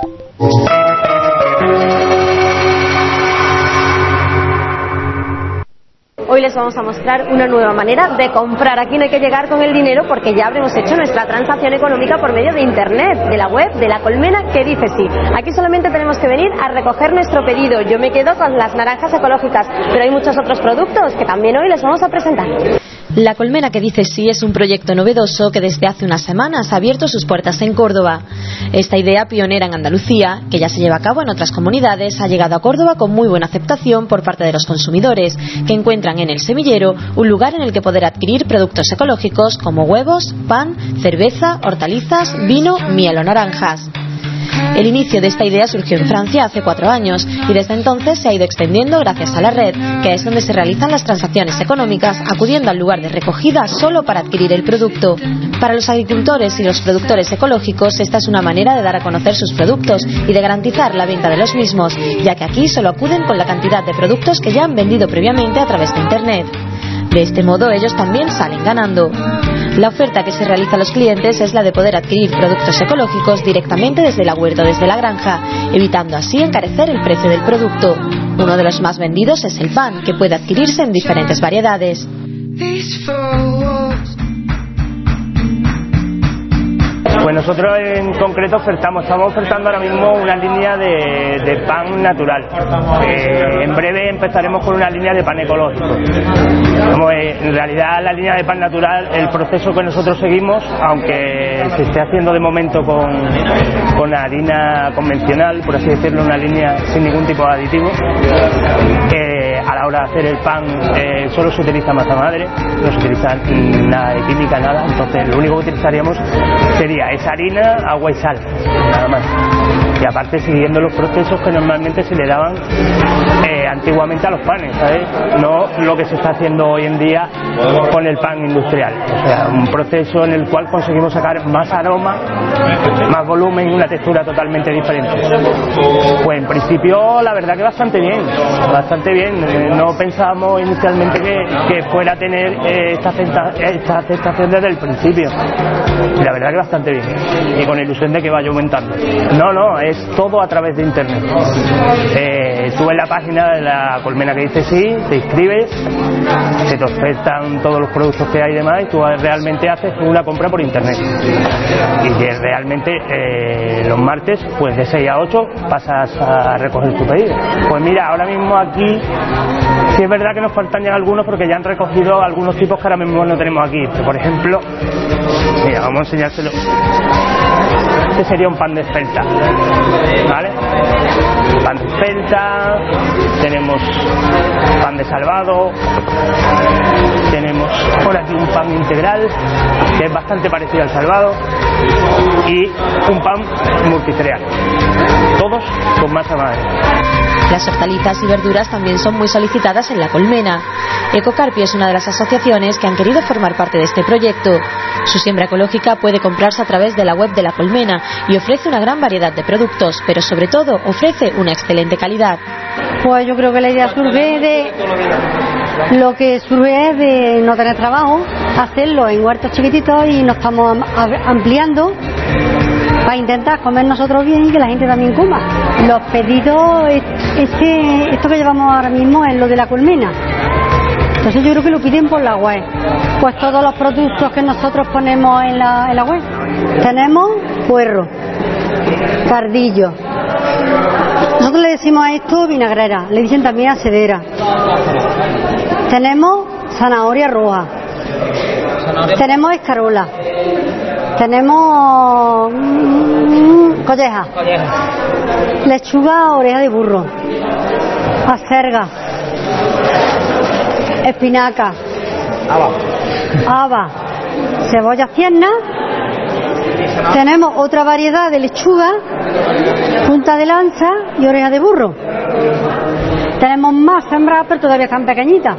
Hoy les vamos a mostrar una nueva manera de comprar. Aquí no hay que llegar con el dinero porque ya habremos hecho nuestra transacción económica por medio de internet, de la web de La Colmena que dice sí. Aquí solamente tenemos que venir a recoger nuestro pedido. Yo me quedo con las naranjas ecológicas, pero hay muchos otros productos que también hoy les vamos a presentar. La Colmena que dice sí es un proyecto novedoso que desde hace unas semanas ha abierto sus puertas en Córdoba. Esta idea pionera en Andalucía, que ya se lleva a cabo en otras comunidades, ha llegado a Córdoba con muy buena aceptación por parte de los consumidores, que encuentran en el semillero un lugar en el que poder adquirir productos ecológicos como huevos, pan, cerveza, hortalizas, vino, miel o naranjas. El inicio de esta idea surgió en Francia hace 4 años y desde entonces se ha ido extendiendo gracias a la red, que es donde se realizan las transacciones económicas acudiendo al lugar de recogida solo para adquirir el producto. Para los agricultores y los productores ecológicos esta es una manera de dar a conocer sus productos y de garantizar la venta de los mismos, ya que aquí solo acuden con la cantidad de productos que ya han vendido previamente a través de internet. De este modo ellos también salen ganando. La oferta que se realiza a los clientes es la de poder adquirir productos ecológicos directamente desde la huerta o desde la granja, evitando así encarecer el precio del producto. Uno de los más vendidos es el pan, que puede adquirirse en diferentes variedades. Pues nosotros en concreto estamos ofertando ahora mismo una línea de pan natural. En breve empezaremos con una línea de pan ecológico. Como en realidad la línea de pan natural, el proceso que nosotros seguimos, aunque se esté haciendo de momento con harina convencional, por así decirlo, una línea sin ningún tipo de aditivo, a la hora de hacer el pan solo se utiliza masa madre, no se utiliza nada de química, nada. Entonces lo único que utilizaríamos sería esa harina, agua y sal, nada más. Y aparte siguiendo los procesos que normalmente se le daban antiguamente a los panes, ¿sabes? No lo que se está haciendo hoy en día con el pan industrial. O sea, un proceso en el cual conseguimos sacar más aroma, más volumen y una textura totalmente diferente. Pues en principio la verdad que bastante bien, bastante bien. No pensábamos inicialmente que fuera a tener esta aceptación desde el principio. Y la verdad que bastante bien. Y con ilusión de que vaya aumentando. No, es todo a través de internet. Tú en la página de la colmena que dice sí, te inscribes, se te ofertan todos los productos que hay y demás, y tú realmente haces una compra por internet. Y que realmente los martes, pues de 6 a 8 pasas a recoger tu pedido. Pues mira, ahora mismo aquí sí es verdad que nos faltan ya algunos porque ya han recogido algunos tipos que ahora mismo no tenemos aquí. Pero, por ejemplo, mira, vamos a enseñárselo. Este sería un pan de espelta, ¿vale? Pan de espelta, tenemos pan de salvado, tenemos por aquí un pan integral que es bastante parecido al salvado y un pan multicereal, todos con masa madre. Las hortalizas y verduras también son muy solicitadas en La Colmena. Ecocarpio es una de las asociaciones que han querido formar parte de este proyecto. Su siembra ecológica puede comprarse a través de la web de La Colmena y ofrece una gran variedad de productos, pero sobre todo ofrece una excelente calidad. Pues yo creo que la idea surge de no tener trabajo, hacerlo en huertos chiquititos y nos estamos ampliando para intentar comer nosotros bien y que la gente también coma. Los pedidos, esto que llevamos ahora mismo es lo de La Colmena. Entonces yo creo que lo piden por la web. Pues todos los productos que nosotros ponemos en la web. Tenemos puerro, cardillo. Nosotros le decimos a esto vinagrera, le dicen también acedera. Tenemos zanahoria roja. Tenemos escarola. Tenemos colleja. Lechuga, oreja de burro. Acelga. Espinaca. Haba. Cebolla tierna. Tenemos otra variedad de lechuga, punta de lanza y oreja de burro. Tenemos más sembradas, pero todavía están pequeñitas.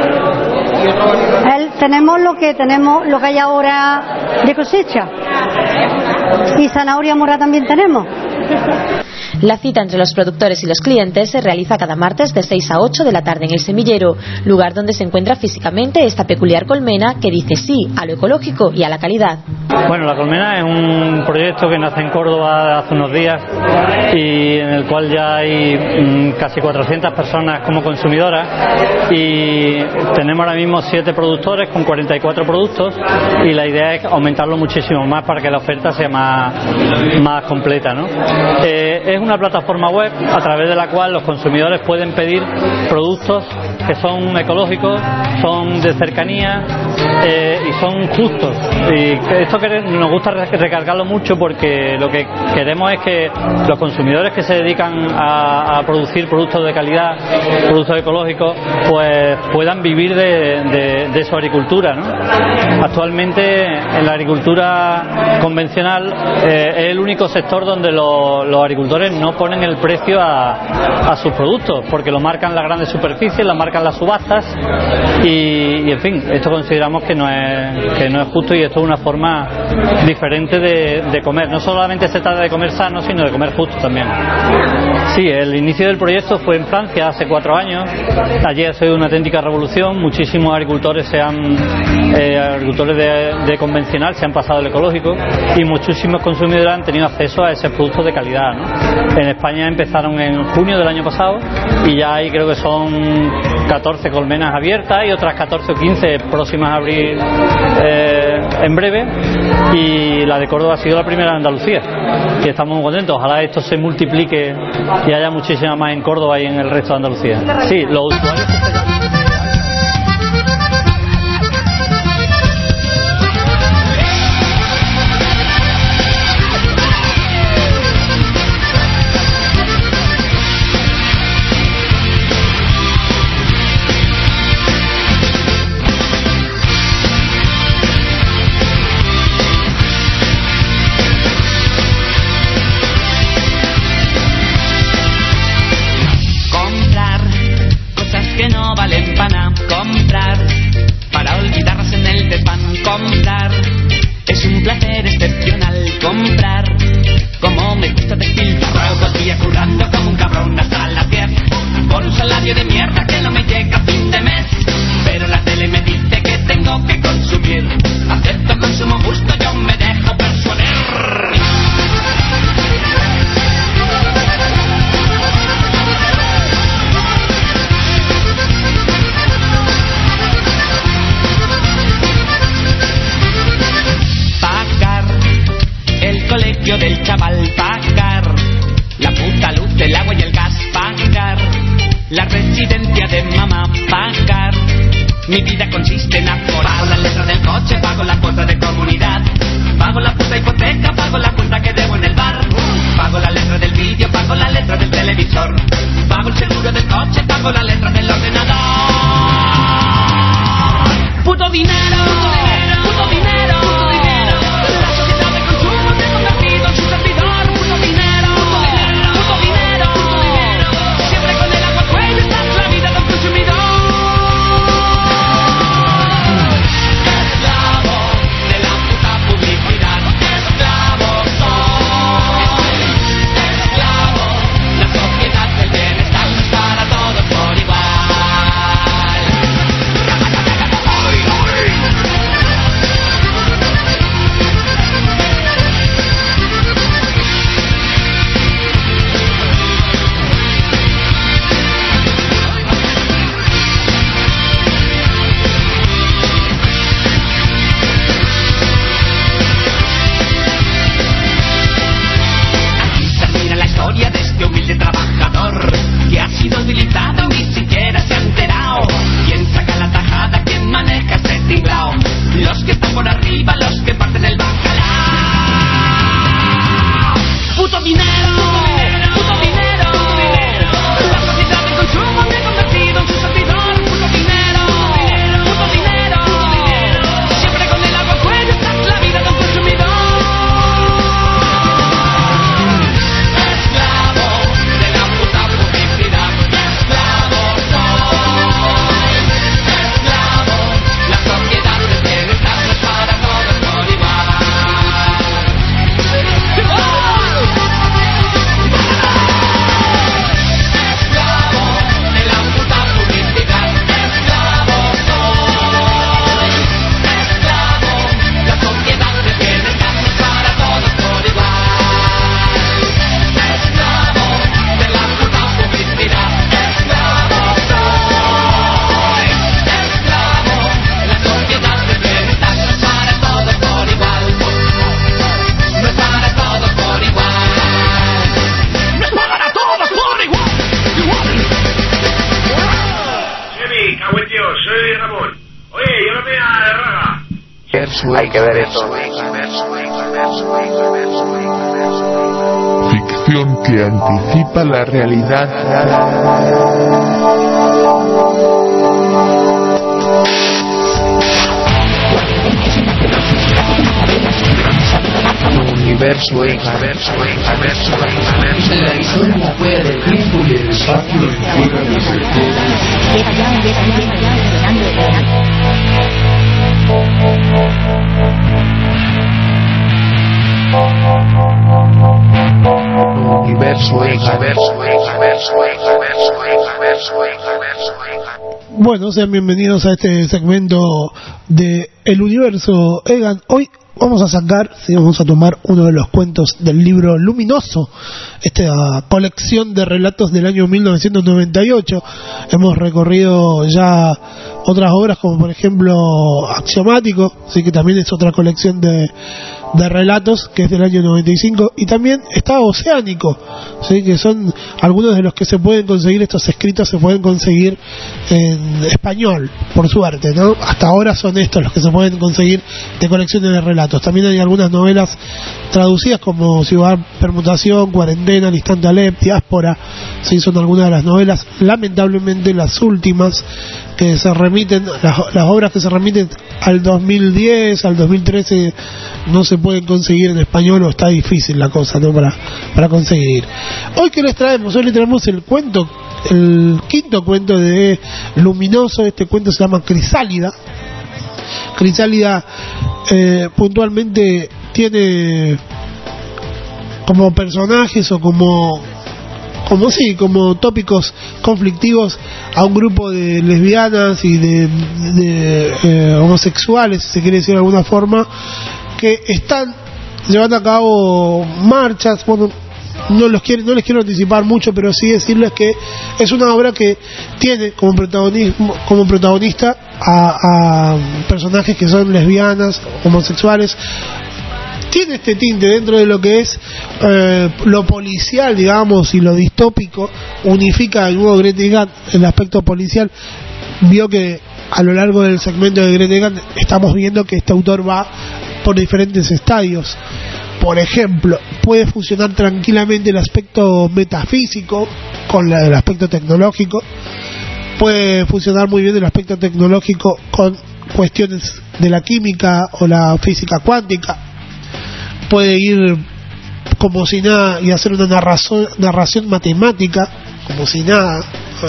Tenemos lo que hay ahora de cosecha. Y zanahoria mora también tenemos. La cita entre los productores y los clientes se realiza cada martes de 6 a 8 de la tarde en El Semillero, lugar donde se encuentra físicamente esta peculiar colmena que dice sí a lo ecológico y a la calidad. Bueno, La Colmena es un proyecto que nace en Córdoba hace unos días y en el cual ya hay casi 400 personas como consumidoras y tenemos ahora mismo 7 productores con 44 productos y la idea es aumentarlo muchísimo más para que la oferta sea más completa, ¿no? Es una plataforma web a través de la cual los consumidores pueden pedir productos que son ecológicos, son de cercanía y son justos. Y esto que nos gusta recargarlo mucho porque lo que queremos es que los consumidores que se dedican a producir productos de calidad, productos ecológicos, pues puedan vivir de su agricultura, ¿no? Actualmente en la agricultura convencional es el único sector donde los agricultores no ponen el precio a sus productos porque lo marcan las grandes superficies, lo marcan las subastas y en fin, esto consideramos que no es justo y esto es una forma diferente de comer. No solamente se trata de comer sano, sino de comer justo también. Sí, el inicio del proyecto fue en Francia hace 4 años. Allí ha sido una auténtica revolución. Muchísimos agricultores de convencional se han pasado al ecológico y muchísimos consumidores han tenido acceso a ese producto de calidad, ¿no? En España empezaron en junio del año pasado y ya hay, creo que son 14 colmenas abiertas y otras 14 o 15 próximas a abrir en breve, y la de Córdoba ha sido la primera en Andalucía, y estamos muy contentos. Ojalá esto se multiplique y haya muchísima más en Córdoba y en el resto de Andalucía. Sí, los usuarios. Comprar es un placer excepcional. Comprar, como me gusta despilfarrar todo el día currando como un cabrón hasta las 10 por un salario de mierda que no me llega a fin de mes. Pero la tele me dice que tengo que consumir. Acepto consumo justo, yo me dejo persuadir. Del chaval, pagar la puta luz, el agua y el gas, pagar la residencia de mamá, pagar mi vida consiste en pago la letra del coche, pago la cuota de comunidad, pago la puta hipoteca, pago la cuenta que debo en el bar, pago la letra del vídeo, pago la letra del televisor, pago el seguro del coche, pago la letra del ordenador. Puto dinero, puto dinero, puto dinero, puto dinero. La sociedad de consumo se ha convertido en su servidor. Puto dinero, puto dinero, puto dinero, puto dinero. Siempre con el agua al cuello está la vida del consumidor. Esclavo de la puta publicidad. Esclavo soy. Esclavo. La sociedad del bienestar no es para todos por igual. De este humilde trabajador que ha sido utilizado, ni siquiera se ha enterado. ¿Quién saca la tajada? ¿Quién maneja ese tinglao? Los que están por arriba, los que parten el bacalao. ¡Puto dinero! ¡Puto dinero! ¡Puto dinero! La sociedad de consumo me ha convertido en su servidor. ¡Puto dinero! ¡Puto dinero! ¡Puto dinero! Siempre con el agua al cuello está la vida del consumidor. Hay que ver eso. Ficción que anticipa la realidad. Universo, la historia fuera del tiempo y el espacio fuera del sector. Bueno, sean bienvenidos a este segmento de El Universo Egan. Hoy vamos a tomar uno de los cuentos del libro Luminoso, esta colección de relatos del año 1998. Hemos recorrido ya otras obras como por ejemplo Axiomático, sí, que también es otra colección de relatos, que es del año 95, y también está Oceánico, ¿sí? Que son algunos de los que se pueden conseguir. Estos escritos se pueden conseguir en español, por suerte, ¿no? Hasta ahora son estos los que se pueden conseguir de colecciones de relatos. También hay algunas novelas traducidas como Ciudad Permutación, Cuarentena, El Instante Alep, Diáspora, ¿sí? Son algunas de las novelas, lamentablemente las últimas que se remiten, las obras que se remiten al 2010, al 2013, no se pueden conseguir en español, o está difícil la cosa, ¿no? para conseguir. Hoy que les traemos, el quinto cuento de Luminoso. Este cuento se llama Crisálida. Crisálida puntualmente tiene como personajes o como tópicos conflictivos a un grupo de lesbianas y de homosexuales, si se quiere decir de alguna forma, que están llevando a cabo marchas. Bueno, no les quiero anticipar mucho, pero sí decirles que es una obra que tiene como protagonista a personajes que son lesbianas, homosexuales. Tiene este tinte dentro de lo que es lo policial, digamos, y lo distópico. Unifica el nuevo Grete Egan el aspecto policial. Vio que a lo largo del segmento de Grete Egan estamos viendo que este autor va por diferentes estadios. Por ejemplo, puede fusionar tranquilamente el aspecto metafísico con el aspecto tecnológico. Puede fusionar muy bien el aspecto tecnológico con cuestiones de la química o la física cuántica. Puede ir como si nada y hacer una narración matemática como si nada.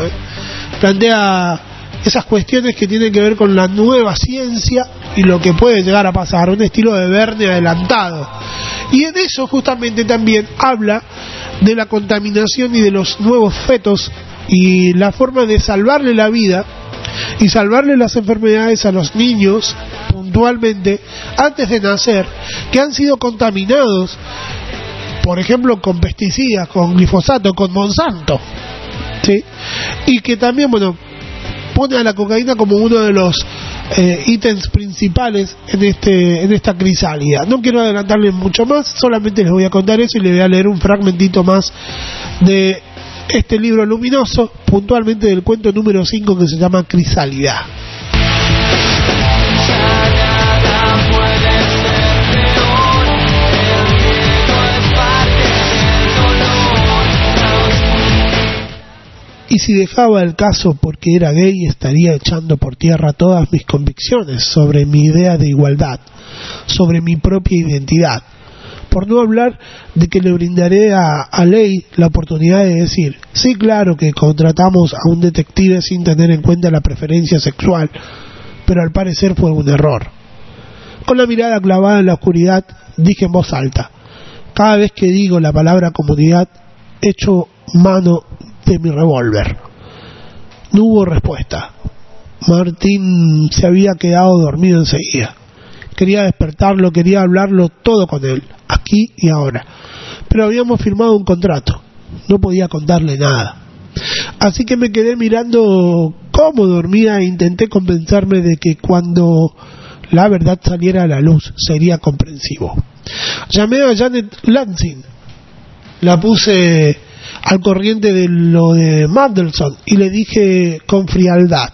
Plantea esas cuestiones que tienen que ver con la nueva ciencia y lo que puede llegar a pasar, un estilo de Verne adelantado. Y en eso justamente también habla de la contaminación y de los nuevos fetos y la forma de salvarle la vida y salvarle las enfermedades a los niños puntualmente antes de nacer, que han sido contaminados, por ejemplo, con pesticidas, con glifosato, con Monsanto, ¿sí? Y que también, bueno, pone a la cocaína como uno de los ítems principales en esta crisálida. No quiero adelantarles mucho más, solamente les voy a contar eso y les voy a leer un fragmentito más de este libro Luminoso, puntualmente del cuento número 5, que se llama Crisálida. Y si dejaba el caso porque era gay, estaría echando por tierra todas mis convicciones sobre mi idea de igualdad, sobre mi propia identidad. Por no hablar de que le brindaré a Ley la oportunidad de decir, sí, claro que contratamos a un detective sin tener en cuenta la preferencia sexual, pero al parecer fue un error. Con la mirada clavada en la oscuridad, dije en voz alta, cada vez que digo la palabra comunidad, echo mano de mi revólver. No hubo respuesta. Martín se había quedado dormido enseguida. Quería despertarlo, quería hablarlo todo con él, aquí y ahora. Pero habíamos firmado un contrato. No podía contarle nada. Así que me quedé mirando cómo dormía e intenté convencerme de que cuando la verdad saliera a la luz sería comprensivo. Llamé a Janet Lansing. La puse al corriente de lo de Mandelson y le dije con frialdad,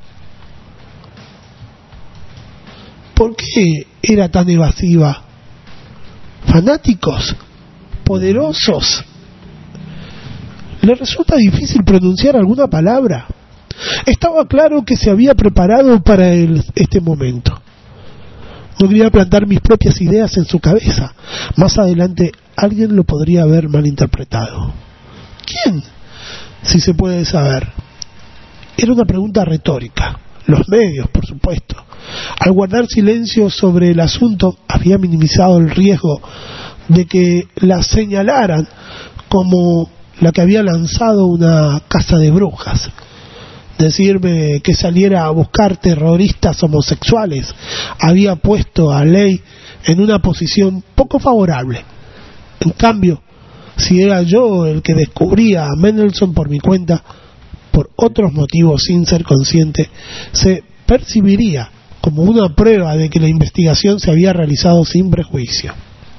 ¿por qué era tan evasiva? ¿Fanáticos? ¿Poderosos? ¿Le resulta difícil pronunciar alguna palabra? Estaba claro que se había preparado para este momento. No quería plantar mis propias ideas en su cabeza. Más adelante alguien lo podría haber malinterpretado. ¿Quién? Si se puede saber. Era una pregunta retórica. Los medios, por supuesto. Al guardar silencio sobre el asunto, había minimizado el riesgo de que la señalaran como la que había lanzado una casa de brujas. decirme que saliera a buscar terroristas homosexuales había puesto a Ley en una posición poco favorable. En cambio, si era yo el que descubría a Mendelssohn por mi cuenta, por otros motivos sin ser consciente, se percibiría como una prueba de que la investigación se había realizado sin prejuicio.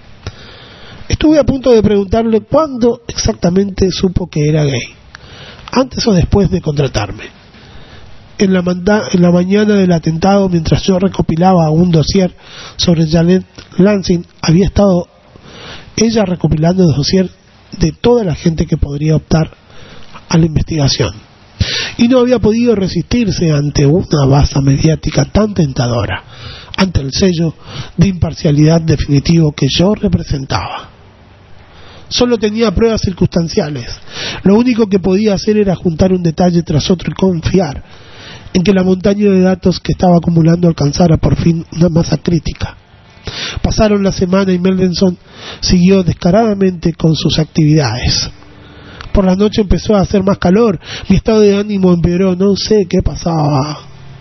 Estuve a punto de preguntarle cuándo exactamente supo que era gay, antes o después de contratarme. En la mañana del atentado, mientras yo recopilaba un dossier sobre Janet Lansing, había estado ella recopilando el dossier de toda la gente que podría optar a la investigación, y no había podido resistirse ante una masa mediática tan tentadora, ante el sello de imparcialidad definitivo que yo representaba. Solo tenía pruebas circunstanciales. Lo único que podía hacer era juntar un detalle tras otro y confiar en que la montaña de datos que estaba acumulando alcanzara por fin una masa crítica. Pasaron la semana y Mendelssohn siguió descaradamente con sus actividades. Por la noche empezó a hacer más calor, mi estado de ánimo empeoró, no sé qué pasaba,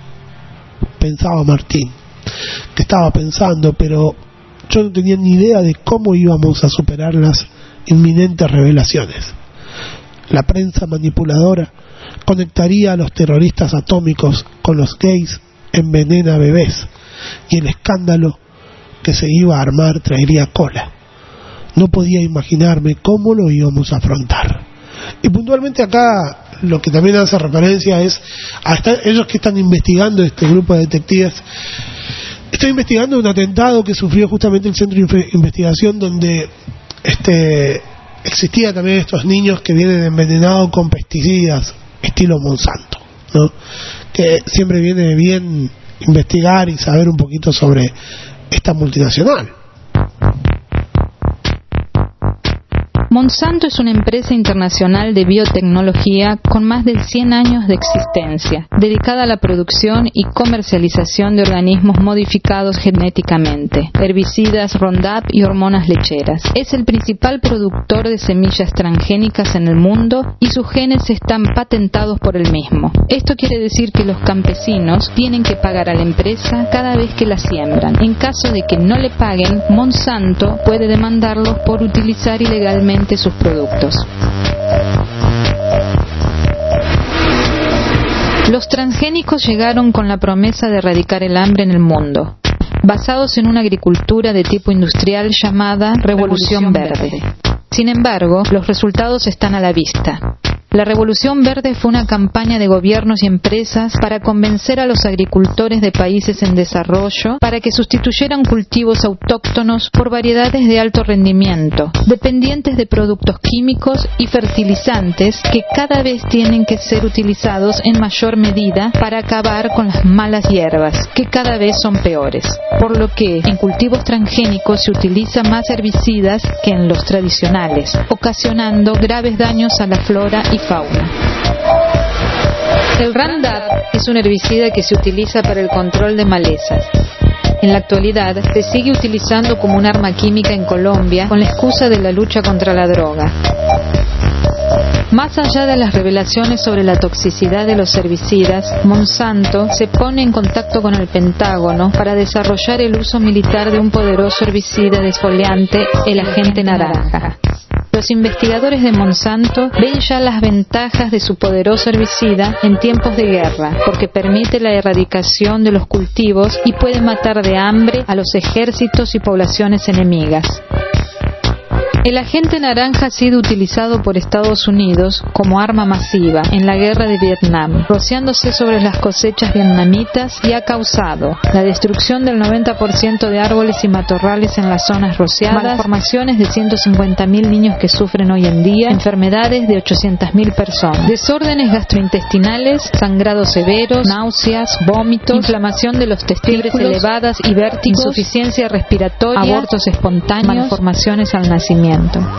pensaba Martín, que estaba pensando, pero yo no tenía ni idea de cómo íbamos a superar las inminentes revelaciones. La prensa manipuladora conectaría a los terroristas atómicos con los gays envenena bebés, y el escándalo que se iba a armar traería cola. No podía imaginarme cómo lo íbamos a afrontar. Y puntualmente acá lo que también hace referencia es a ellos que están investigando, este grupo de detectives. Estoy investigando un atentado que sufrió justamente el centro de investigación, donde existía también estos niños que vienen envenenados con pesticidas estilo Monsanto, ¿no? Que siempre viene bien investigar y saber un poquito sobre esta multinacional. Monsanto es una empresa internacional de biotecnología con más de 100 años de existencia, dedicada a la producción y comercialización de organismos modificados genéticamente, herbicidas, Roundup y hormonas lecheras. Es el principal productor de semillas transgénicas en el mundo y sus genes están patentados por el mismo. Esto quiere decir que los campesinos tienen que pagar a la empresa cada vez que la siembran. En caso de que no le paguen, Monsanto puede demandarlos por utilizar ilegalmente sus productos. Los transgénicos llegaron con la promesa de erradicar el hambre en el mundo, basados en una agricultura de tipo industrial llamada Revolución Verde. Sin embargo, los resultados están a la vista. La Revolución Verde fue una campaña de gobiernos y empresas para convencer a los agricultores de países en desarrollo para que sustituyeran cultivos autóctonos por variedades de alto rendimiento, dependientes de productos químicos y fertilizantes que cada vez tienen que ser utilizados en mayor medida para acabar con las malas hierbas, que cada vez son peores. Por lo que en cultivos transgénicos se utiliza más herbicidas que en los tradicionales, ocasionando graves daños a la flora y fauna. El Roundup es un herbicida que se utiliza para el control de malezas. En la actualidad se sigue utilizando como un arma química en Colombia con la excusa de la lucha contra la droga. Más allá de las revelaciones sobre la toxicidad de los herbicidas, Monsanto se pone en contacto con el Pentágono para desarrollar el uso militar de un poderoso herbicida desfoliante, el agente naranja. Los investigadores de Monsanto ven ya las ventajas de su poderoso herbicida en tiempos de guerra, porque permite la erradicación de los cultivos y puede matar de hambre a los ejércitos y poblaciones enemigas. El agente naranja ha sido utilizado por Estados Unidos como arma masiva en la guerra de Vietnam, rociándose sobre las cosechas vietnamitas, y ha causado la destrucción del 90% de árboles y matorrales en las zonas rociadas, malformaciones de 150.000 niños que sufren hoy en día, enfermedades de 800.000 personas, desórdenes gastrointestinales, sangrados severos, náuseas, vómitos, inflamación de los testículos, fiebres elevadas y vértigos, insuficiencia respiratoria, abortos espontáneos, malformaciones al nacimiento.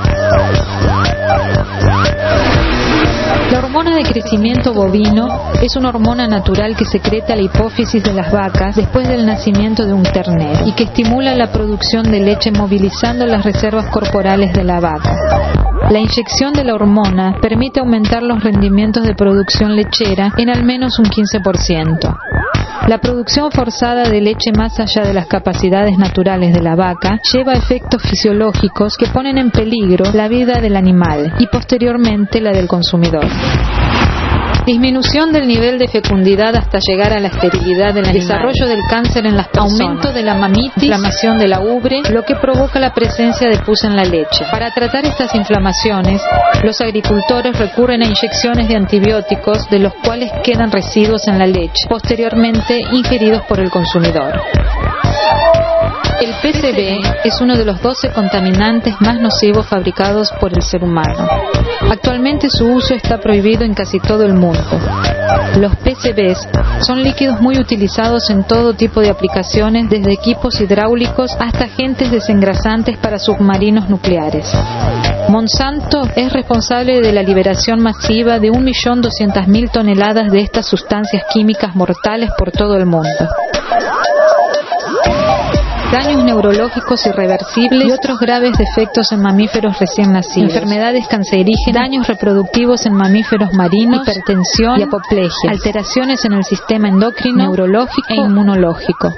La hormona de crecimiento bovino es una hormona natural que secreta la hipófisis de las vacas después del nacimiento de un ternero y que estimula la producción de leche movilizando las reservas corporales de la vaca. La inyección de la hormona permite aumentar los rendimientos de producción lechera en al menos un 15%. La producción forzada de leche más allá de las capacidades naturales de la vaca lleva a efectos fisiológicos que ponen en peligro la vida del animal y posteriormente la del consumidor. Disminución del nivel de fecundidad hasta llegar a la esterilidad del animal. Desarrollo del cáncer en las personas. Aumento de la mamitis, inflamación de la ubre, lo que provoca la presencia de pus en la leche. Para tratar estas inflamaciones, los agricultores recurren a inyecciones de antibióticos de los cuales quedan residuos en la leche, posteriormente ingeridos por el consumidor. El PCB es uno de los 12 contaminantes más nocivos fabricados por el ser humano. Actualmente su uso está prohibido en casi todo el mundo. Los PCBs son líquidos muy utilizados en todo tipo de aplicaciones, desde equipos hidráulicos hasta agentes desengrasantes para submarinos nucleares. Monsanto es responsable de la liberación masiva de 1.200.000 toneladas de estas sustancias químicas mortales por todo el mundo. Daños neurológicos irreversibles y otros graves defectos en mamíferos recién nacidos, enfermedades cancerígenas, daños reproductivos en mamíferos marinos, hipertensión y apoplejía, alteraciones en el sistema endocrino, neurológico e inmunológico.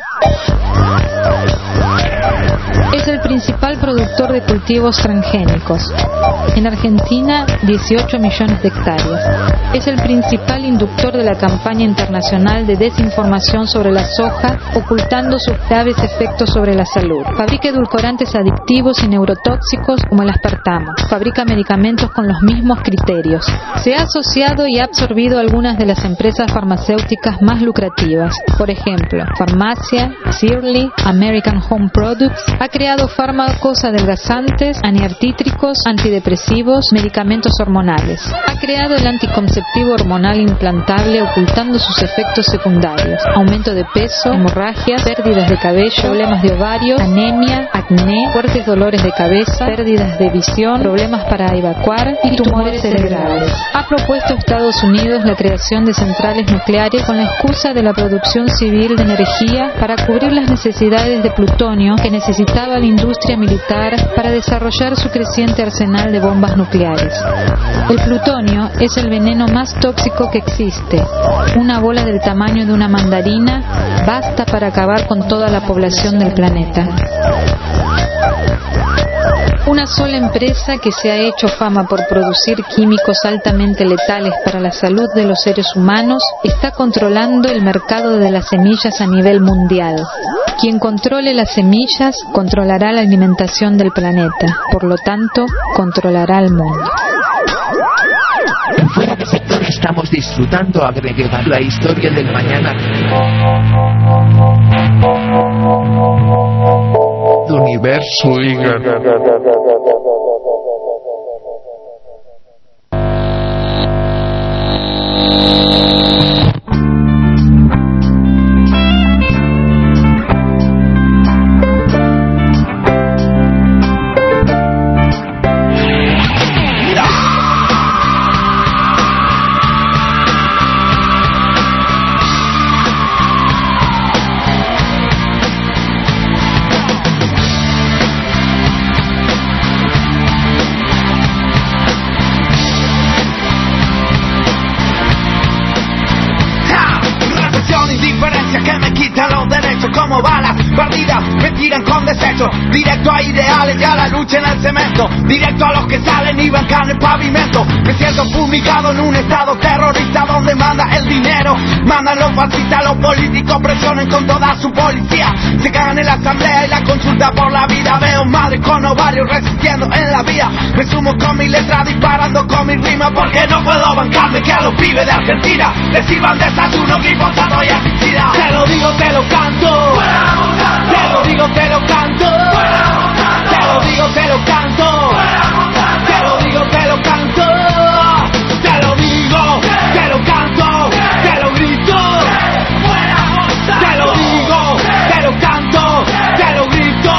Es el principal productor de cultivos transgénicos. En Argentina, 18 millones de hectáreas. Es el principal inductor de la campaña internacional de desinformación sobre la soja, ocultando sus graves efectos sobre la salud. Fabrica edulcorantes adictivos y neurotóxicos como el aspartamo. Fabrica medicamentos con los mismos criterios. Se ha asociado y ha absorbido algunas de las empresas farmacéuticas más lucrativas. Por ejemplo, Farmacia, Shirley, American Home Products. Ha creado fármacos adelgazantes, antiartríticos, antidepresivos, medicamentos hormonales. Ha creado el anticonceptivo hormonal implantable ocultando sus efectos secundarios: aumento de peso, hemorragias, pérdidas de cabello, problemas de ovarios, anemia, acné, fuertes dolores de cabeza, pérdidas de visión, problemas para evacuar y tumores cerebrales. Ha propuesto a Estados Unidos la creación de centrales nucleares con la excusa de la producción civil de energía para cubrir las necesidades de plutonio que necesitaba la industria militar para desarrollar su creciente arsenal de bombas nucleares. El plutonio es el veneno más tóxico que existe. Una bola del tamaño de una mandarina basta para acabar con toda la población del planeta. Una sola empresa que se ha hecho fama por producir químicos altamente letales para la salud de los seres humanos está controlando el mercado de las semillas a nivel mundial. Quien controle las semillas controlará la alimentación del planeta, por lo tanto, controlará el mundo. Fuera de sector estamos disfrutando agregar la historia del mañana. Universo y directo a ideales y a la lucha en el cemento, directo a los que salen y bancan el pavimento. Me siento fumigado en un estado terrorista donde manda el dinero, mandan los fascistas, los políticos presionen con toda su policía, se cagan en la asamblea y la consulta por la vida. Veo madres con ovarios resistiendo en la vía, me sumo con mi letra disparando con mi rima, porque no puedo bancarme que a los pibes de Argentina les sirvan desayuno, glifosado y asistida. Te lo digo, te lo canto, te lo digo, te lo canto, te lo digo, te lo canto, te lo digo, te lo canto, te lo digo, te lo canto, te lo grito, te lo digo, te lo canto, te lo grito.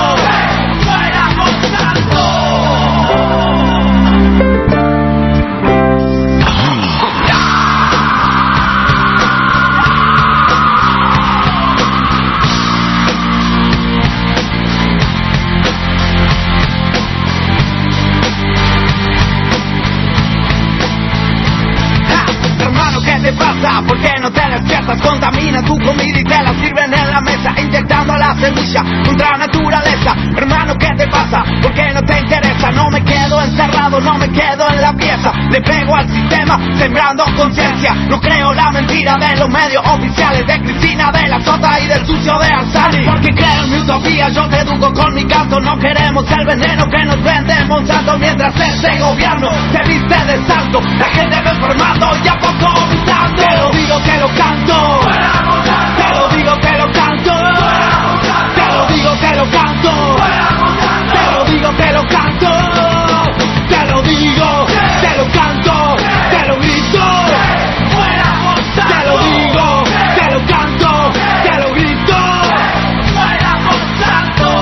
contra naturaleza. Hermano, ¿qué te pasa? ¿Por qué no te interesa? No me quedo encerrado, no me quedo en la pieza. Le pego al sistema, sembrando conciencia. No creo la mentira de los medios oficiales, de Cristina, de la Sota y del sucio de Arzani. Porque creo en mi utopía, yo te educo con mi canto. No queremos el veneno que nos vende Monsanto. Mientras este gobierno se viste de santo, la gente va enfermando y a poco vomitando. Te lo digo, te lo canto. Te lo digo, te lo canto. Te lo digo, te lo canto. Te lo digo, te lo canto. Te lo digo, te lo canto. Te lo grito. Te lo digo, te lo canto. Te lo grito. ¡Fuera Monsanto!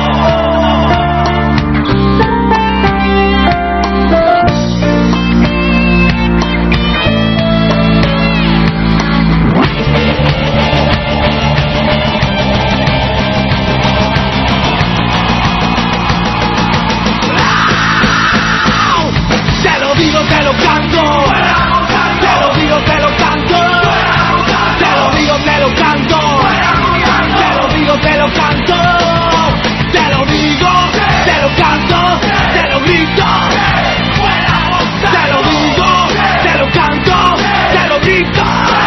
Te lo digo, te lo canto. Te lo digo, te lo canto. Te lo digo, te lo canto. Te lo digo, te lo canto. Te lo digo, te lo canto. Te lo grito. Te lo digo, te lo canto. Te lo grito.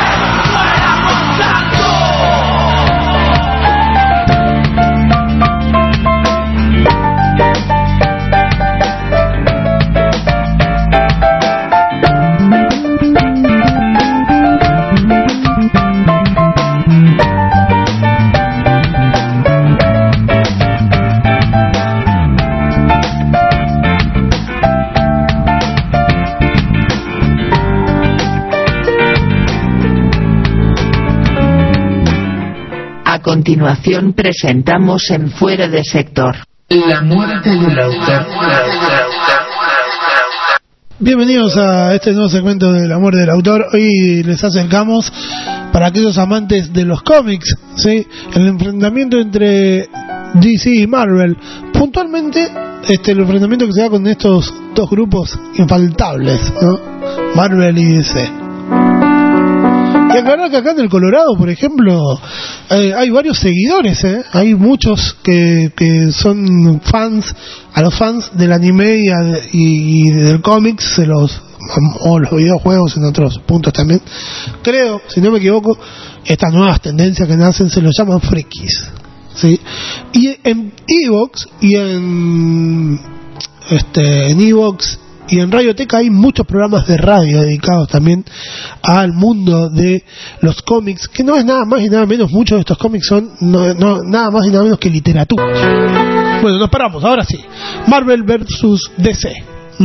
A continuación presentamos en Fuera de Sector. La muerte del autor. Bienvenidos a este nuevo segmento de La muerte del autor. Hoy les acercamos, para aquellos amantes de los cómics, ¿sí?, el enfrentamiento entre DC y Marvel. Puntualmente, el enfrentamiento que se da con estos dos grupos infaltables, ¿no? Marvel y DC. Y aclarar que acá en el Colorado, por ejemplo, hay varios seguidores, hay muchos que son fans, a los fans del anime y del cómics, o los videojuegos en otros puntos también. Creo, si no me equivoco, estas nuevas tendencias que nacen se los llaman frikis, ¿sí? Y en Evox y en Evox y en Radioteca hay muchos programas de radio dedicados también al mundo de los cómics, que no es nada más y nada menos, muchos de estos cómics son nada más y nada menos que literatura. Bueno, nos paramos, ahora sí. Marvel versus DC.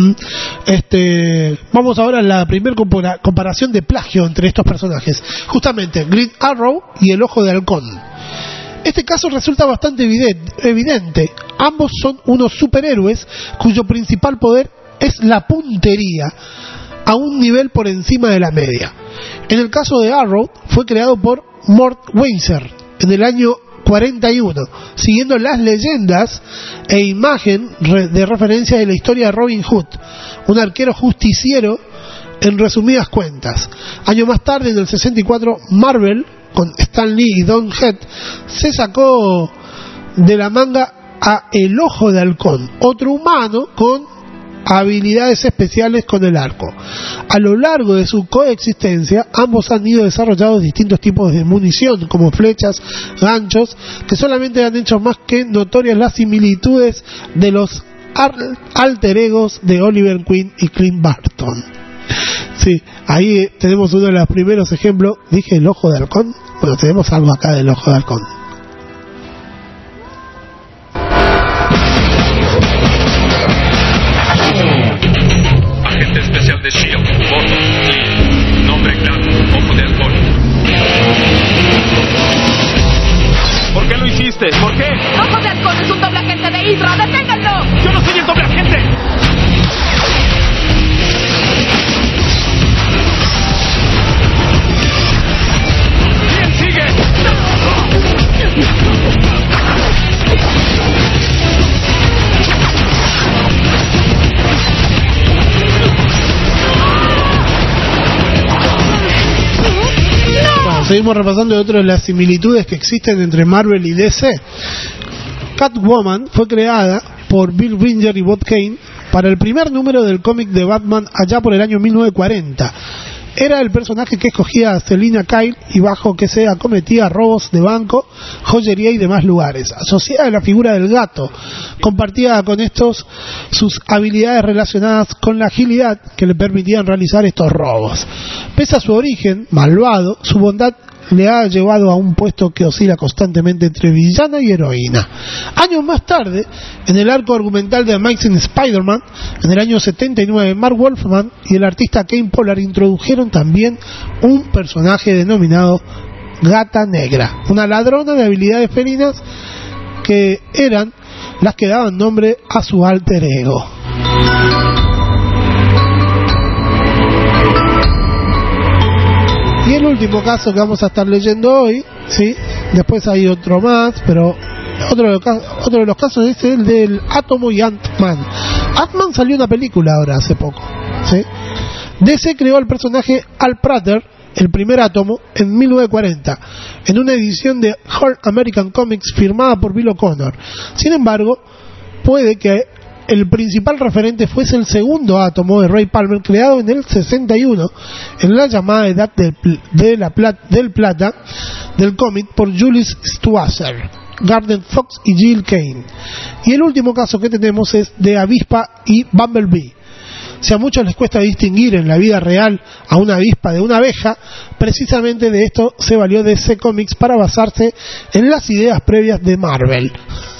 Vamos ahora a la primera comparación de plagio entre estos personajes. Justamente, Green Arrow y el Ojo de Halcón. Este caso resulta bastante evidente. Ambos son unos superhéroes cuyo principal poder es la puntería a un nivel por encima de la media. En el caso de Arrow, fue creado por Mort Weiser en el año 41, siguiendo las leyendas e imagen de referencia de la historia de Robin Hood, un arquero justiciero en resumidas cuentas. Años más tarde, en el 64, Marvel, con Stan Lee y Don Head, se sacó de la manga a El Ojo de Halcón, otro humano con habilidades especiales con el arco. A lo largo de su coexistencia, ambos han ido desarrollando distintos tipos de munición, como flechas, ganchos, que solamente han hecho más que notorias las similitudes de los alter egos de Oliver Queen y Clint Barton. Sí, ahí tenemos uno de los primeros ejemplos. Dije El Ojo de Halcón. Bueno, tenemos algo acá del Ojo de Halcón. Agente especial de S.H.I.E.L.D. Voto. Nombre claro. Ojo de Halcón. ¿Por qué lo hiciste? ¿Por qué? Ojo de Halcón es un doble agente de Hydra. ¡Deténganlo! ¡Yo no soy el doble agente! ¿Quién sigue? Seguimos repasando otras de las similitudes que existen entre Marvel y DC. Catwoman fue creada por Bill Finger y Bob Kane para el primer número del cómic de Batman allá por el año 1940. Era el personaje que escogía a Selina Kyle y bajo que se acometía robos de banco, joyería y demás lugares. Asociada a la figura del gato, compartía con estos sus habilidades relacionadas con la agilidad que le permitían realizar estos robos. Pese a su origen malvado, su bondad le ha llevado a un puesto que oscila constantemente entre villana y heroína. Años más tarde, en el arco argumental de Amazing Spider-Man, en el año 79, Mark Wolfman y el artista Kane Pollard introdujeron también un personaje denominado Gata Negra, una ladrona de habilidades felinas que eran las que daban nombre a su alter ego. Y el último caso que vamos a estar leyendo hoy, ¿sí? Después hay otro más, pero otro de los casos es el del Átomo y Ant-Man. Ant-Man salió una película ahora hace poco, ¿sí? DC creó al personaje Al Prater, el primer Átomo, en 1940, en una edición de All American Comics firmada por Bill O'Connor. Sin embargo, puede que el principal referente fuese el segundo Átomo de Ray Palmer, creado en el 61 en la llamada Edad del Plata del cómic por Julius Stewart, Gardner Fox y Jill Kane. Y el último caso que tenemos es de Avispa y Bumblebee. Si a muchos les cuesta distinguir en la vida real a una avispa de una abeja, precisamente de esto se valió DC Comics para basarse en las ideas previas de Marvel.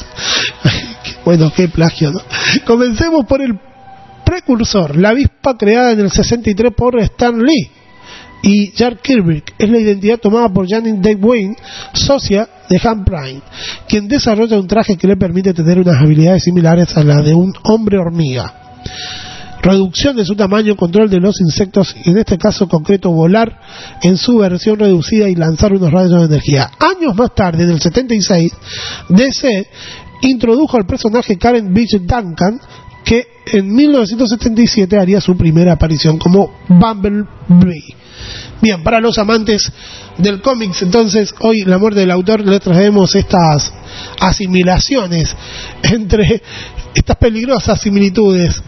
Bueno, qué plagio, ¿no? Comencemos por el precursor, la avispa creada en el 63 por Stan Lee y Jack Kirby. Es la identidad tomada por Janet Dave Wayne, socia de Hank Pym, quien desarrolla un traje que le permite tener unas habilidades similares a las de un hombre hormiga. Reducción de su tamaño, control de los insectos y en este caso concreto volar en su versión reducida y lanzar unos rayos de energía. Años más tarde, en el 76, DC introdujo al personaje Karen Beach Duncan, que en 1977 haría su primera aparición como Bumblebee. Bien, para los amantes del cómics, entonces, hoy La Muerte del Autor les traemos estas asimilaciones entre estas peligrosas similitudes,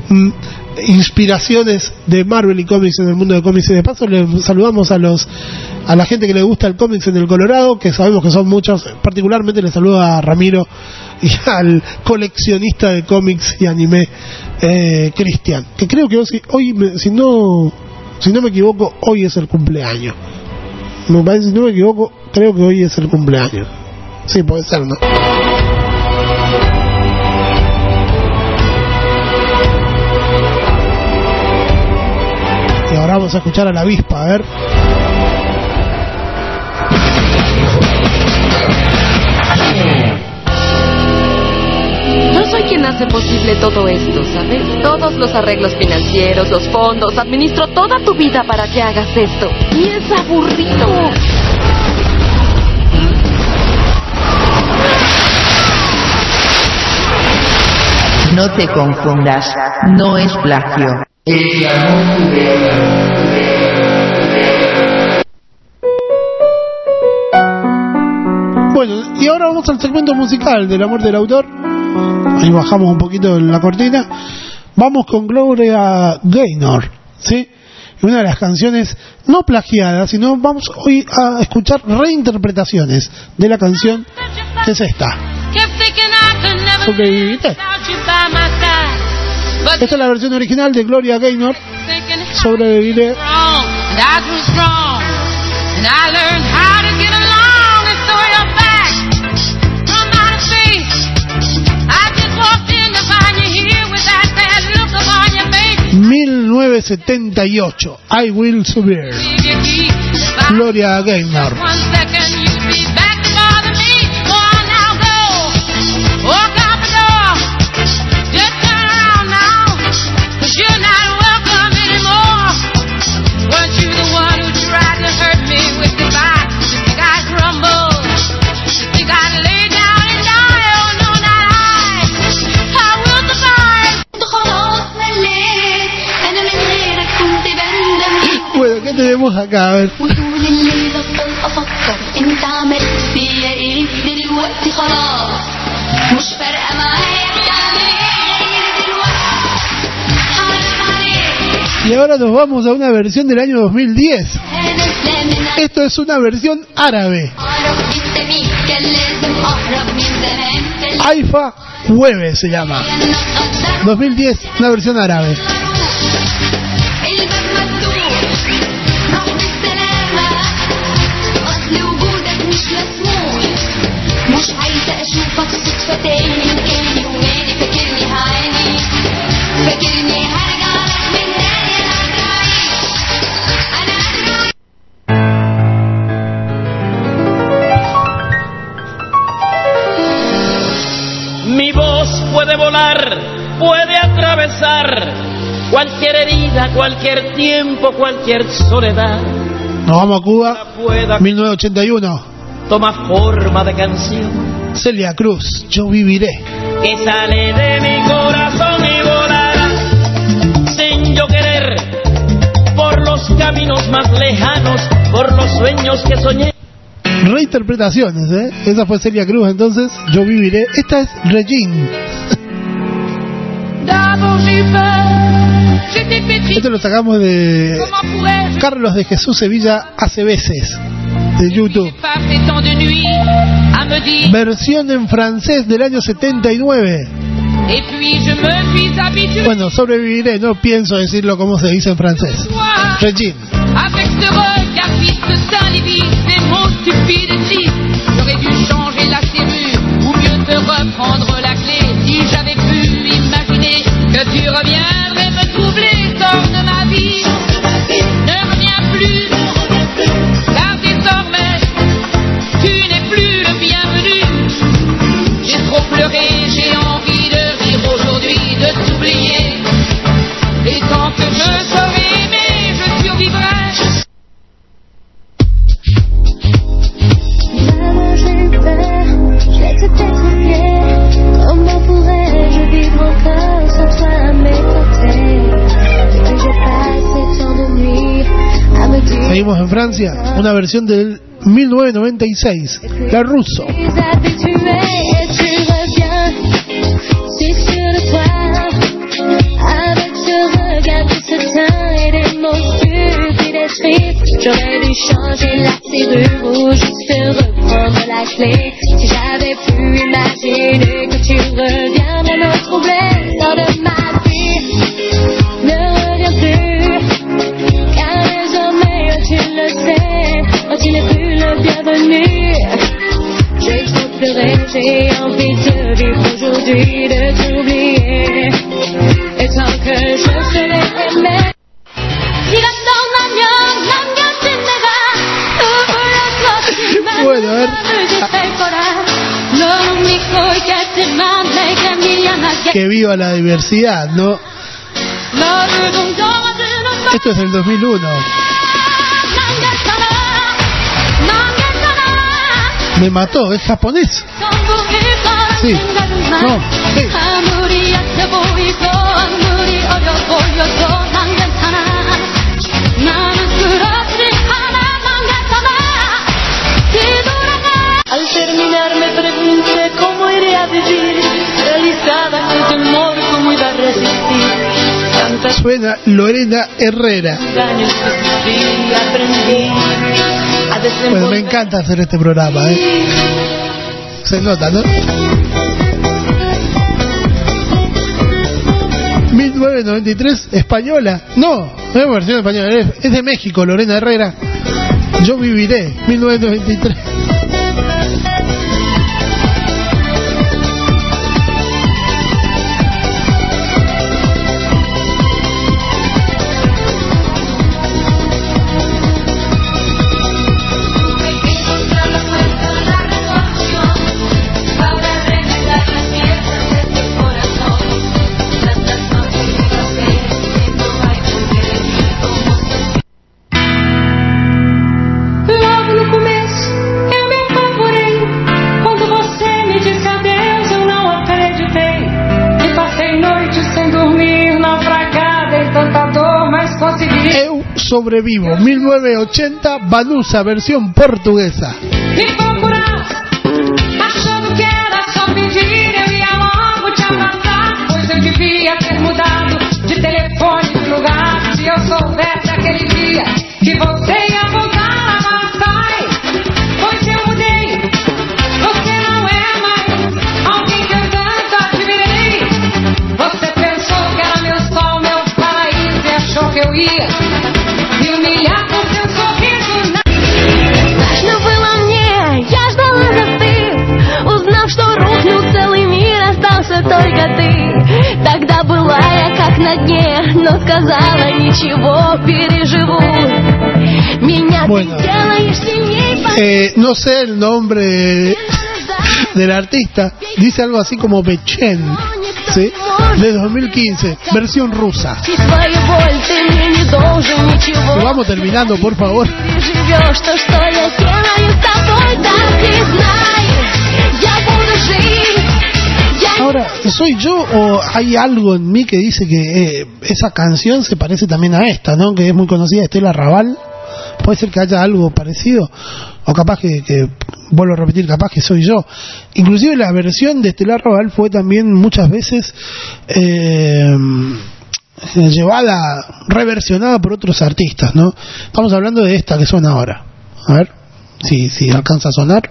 inspiraciones de Marvel y cómics en el mundo de cómics. Y de paso le saludamos a la gente que le gusta el cómics en el Colorado, que sabemos que son muchos. Particularmente le saludo a Ramiro y al coleccionista de cómics y anime, Cristian, que creo que hoy si no me equivoco, hoy es el cumpleaños. Me parece, si no me equivoco, creo que hoy es el cumpleaños. Sí, puede ser, ¿no? Y ahora vamos a escuchar a la avispa, a ver. No soy quien hace posible todo esto, ¿sabes? Todos los arreglos financieros, los fondos, administro toda tu vida para que hagas esto. Y es aburrido. No te confundas, no es plagio. Bueno, y ahora vamos al segmento musical de La Muerte del Autor. Ahí bajamos un poquito la cortina. Vamos con Gloria Gaynor, ¿sí? Y una de las canciones no plagiadas, sino vamos hoy a escuchar reinterpretaciones de la canción, que es esta. ¿Sobreviviste? Esta es la versión original de Gloria Gaynor, Sobreviviré. ...1978... I Will Survive, Gloria Gaynor. Bueno, ¿qué tenemos acá? A ver. انت عملت فيا ايه دلوقتي خلاص مش فارقة معايا بتعمل ايه دلوقتي حرام عليك. Y ahora nos vamos a una versión del año 2010. Esto es una versión árabe. Haifa Hueve se llama. 2010, una versión árabe. Mi voz puede volar, puede atravesar cualquier herida, cualquier tiempo, cualquier soledad. Nos vamos a Cuba, 1981. Toma forma de canción. Celia Cruz, Yo viviré. Que sale de mi corazón y volará sin yo querer por los caminos más lejanos, por los sueños que soñé. Reinterpretaciones, ¿eh? Esa fue Celia Cruz, entonces, Yo viviré. Esta es Regine. Esto lo sacamos de Carlos de Jesús Sevilla Hace Veces, de YouTube. Versión en francés del año 79. Bueno, sobreviviré, no pienso decirlo como se dice en francés. Regine. Avec ce regard triste, saint Lévis, ces mots stupides et tristes. J'aurais dû changer la serrure ou mieux te reprendre la clé. Si j'avais pu imaginer que tu reviendrais me troubler, sors de ma vie, ne reviens plus, car désormais tu n'es plus le bienvenu. J'ai trop pleuré, j'ai envie de rire aujourd'hui, de t'oublier. Et tant que je serai aimé, je survivrai. Comment pourrais-je vivre encore sans toi à mes côtés? Que j'ai passé tant de nuits à me dire. Seguimos en Francia, una versión del 1996, La Russo. C'est sur le toit, avec ce regard qui se teint et des mots stupides écrits. J'aurais dû changer la serrure ou juste reprendre la clé. Si j'avais pu imaginer que tu reviendrais me troubler, sors de ma vie, ne reviens plus, car désormais tu le sais, tu n'es plus le bienvenu. J'ai trop pleuré, j'ai envie de vivre aujourd'hui, de t'oublier. Et tant que je serai aimé. Bueno, a ver. Que viva la diversidad, ¿no? Esto es del 2001. Me mató, es japonés. Sí. No, sí. Al terminar me pregunté cómo iré a vivir, realizada con temor, cómo iba a resistir. Tantas Suena Lorena Herrera. años que sufrí y aprendí a desenvolver. Bueno, me encanta hacer este programa, ¿eh? Se nota, ¿no? 1993, española. No, no es versión española, es de México, Lorena Herrera. Yo viviré, 1993. Logo no começo eu me apavorei. Quando você me disse adeus eu não acreditei. E passei noites sem dormir, naufragada em tanta dor, mas consegui. Eu sobrevivo, 1980, Vanusa, versión portuguesa. me procurar, achando que era só pedir, eu ia logo te abraçar, pois eu devia ter mudado de telefone de lugar. Se eu soubesse aquele dia que você ia voltar, mas sai, pois eu mudei. Você não é mais alguém que eu tanto admirei. Você pensou que era meu sol, meu paraíso, e achou que eu ia me humilhar com seu sorriso. Страшно было мне, я ждала застыв, узнав, что рухнул целый мир, остался только ты. Тогда была я как на дне, но сказала ничего, переживу. Меня Bueno, ты делаешь сильней. no sé el nombre del artista, dice algo así como Bechen, ¿sí? De 2015, versión rusa. Свою боль ты мне не должен ничего. Lo vamos terminando, por favor. Переживешь то, что я делаю с тобой, так и знай, я буду жить. Ahora, ¿soy yo o hay algo en mí que dice que esa canción se parece también a esta, ¿no? Que es muy conocida, Estela Raval. Puede ser que haya algo parecido, o capaz que vuelvo a repetir, capaz que soy yo. Inclusive la versión de Estela Raval fue también muchas veces llevada, reversionada por otros artistas, ¿no? Estamos hablando de esta que suena ahora. A ver si alcanza a sonar.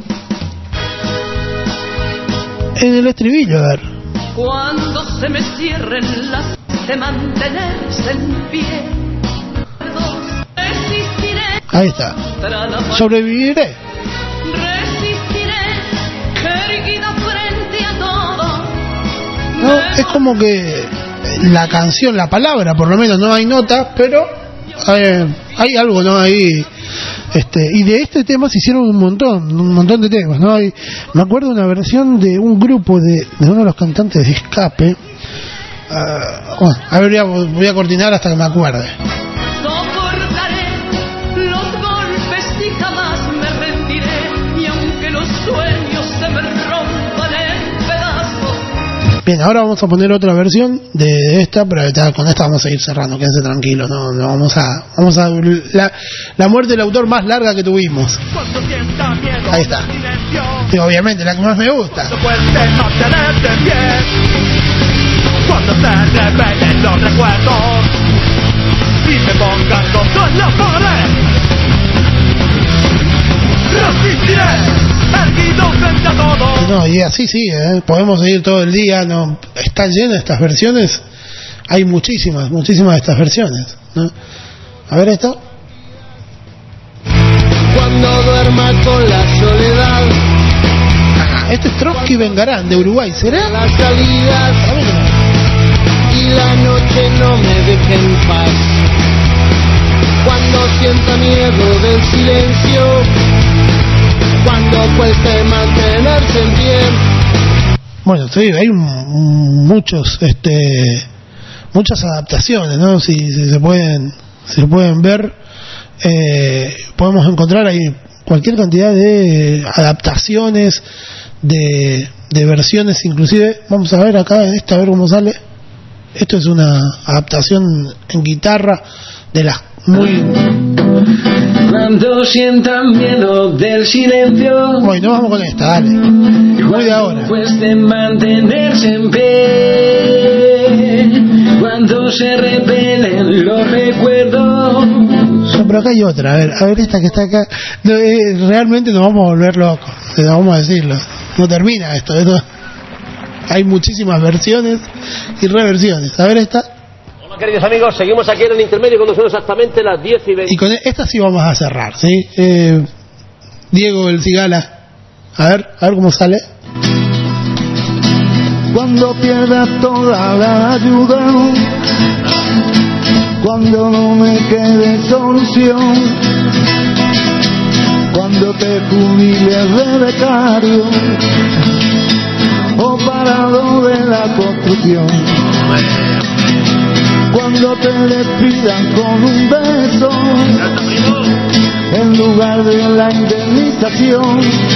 En el estribillo, a ver. Cuando se me cierren las de mantenerse en pie, resistiré, Ahí está. Sobreviviré. resistiré, erguida frente a todo. No, es como que la canción, la palabra, por lo menos no hay notas, pero hay algo, ¿no? Ahí, y de este tema se hicieron un montón de temas, ¿no? Me acuerdo de una versión de un grupo de uno de los cantantes de Escape. Bueno, a ver, voy a coordinar hasta que me acuerde. Soportaré los golpes y jamás me rendiré, y aunque los sueños se me rompan en pedazos. Bien, ahora vamos a poner otra versión de esta, pero con esta vamos a ir cerrando, quédense tranquilos, no vamos a la muerte del autor más larga que tuvimos. Ahí está. Y obviamente la que más me gusta. Cuando se revelen los recuerdos y me pongan todo en la pared, resistiré, erguido frente a todo. No, y así sigue, podemos seguir todo el día, no, está lleno de estas versiones, hay muchísimas de estas versiones, ¿no? A ver esta. Cuando duerma con la soledad, este es Trotsky Vengarán de Uruguay, ¿será? las salidas y la noche no me deje en paz. Cuando sienta miedo del silencio, cuando cueste mantenerse en pie. Bueno, sí, hay muchas adaptaciones, ¿no? Si se pueden ver, podemos encontrar ahí cualquier cantidad de adaptaciones, de versiones, inclusive. Vamos a ver acá a ver cómo sale. Esto es una adaptación en guitarra de las muy... Cuando sientan miedo del silencio, bueno, vamos con esta, dale. Muy de ahora. Cueste mantenerse en pie, cuando se repelen los recuerdos. No, pero acá hay otra, a ver esta que está acá. No, realmente nos vamos a volver locos, vamos a decirlo. No termina esto. Hay muchísimas versiones y reversiones. A ver esta. Hola queridos amigos, seguimos aquí en el intermedio cuando son exactamente las 10:20. Y con esta sí vamos a cerrar, ¿sí? Diego El Cigala. A ver cómo sale. Cuando pierdas toda la ayuda, cuando no me quede solución, cuando te jubiles de becario o parado de la construcción, cuando te despidan con un beso en lugar de la indemnización,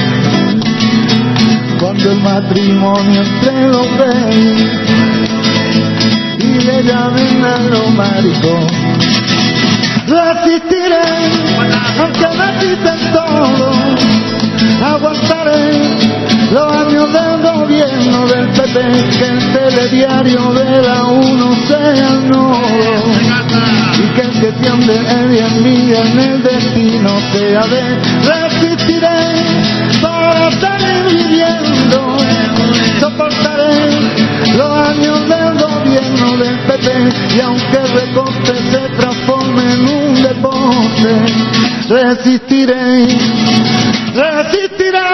cuando el matrimonio entre los gays y le llamen a los maricón. resistiré, aunque me quiten todo, aguantaré los años del gobierno del PP, que el telediario de la 1 sea el nodo, y que el que tiende envidia en el destino sea de. Resistiré para seguir viviendo, soportaré los años del gobierno del PP, y aunque el recorte se transforme en un deporte, resistiré, resistiré.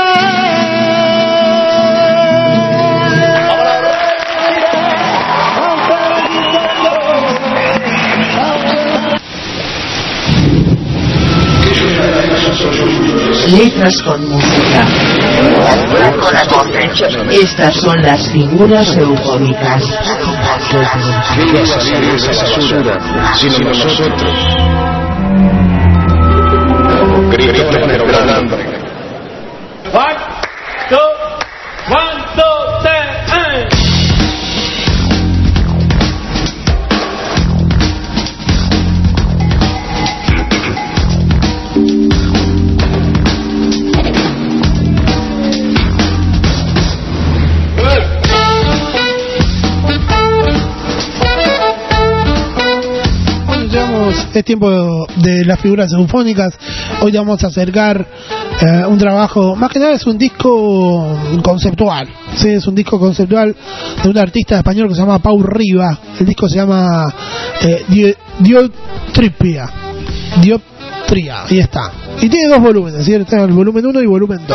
Letras con música. Estas son las figuras eufóricas. ¿Quién va a salir de esa basura sino nosotros? Gritos de gran hambre. 1, 2, 3, Es tiempo de las figuras eufónicas. Hoy vamos a acercar un trabajo, más que nada es un disco conceptual, ¿sí? Es un disco conceptual de un artista español que se llama Pau Riba. El disco se llama Dioptria, ahí está. Y tiene 2 volúmenes, ¿sí? Está el volumen 1 y volumen 2.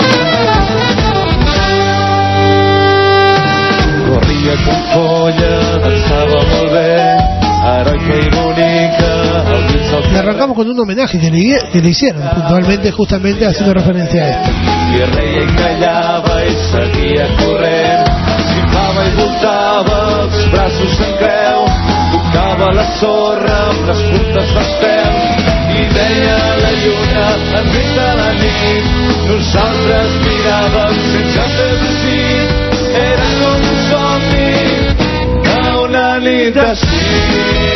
Corria con folla, estava molt bé, heroica i bonica. Y arrancamos con un homenaje que le hicieron puntualmente, justamente haciendo referencia a esto. I reia i callava i seguia corrent, s'inflava i voltava els braços en creu, tocava la sorra amb les puntes dels peus i deia a la lluna enmig de la nit. Nosaltres miràvem sense fer brussit, era com un somni a una nit d'estiu.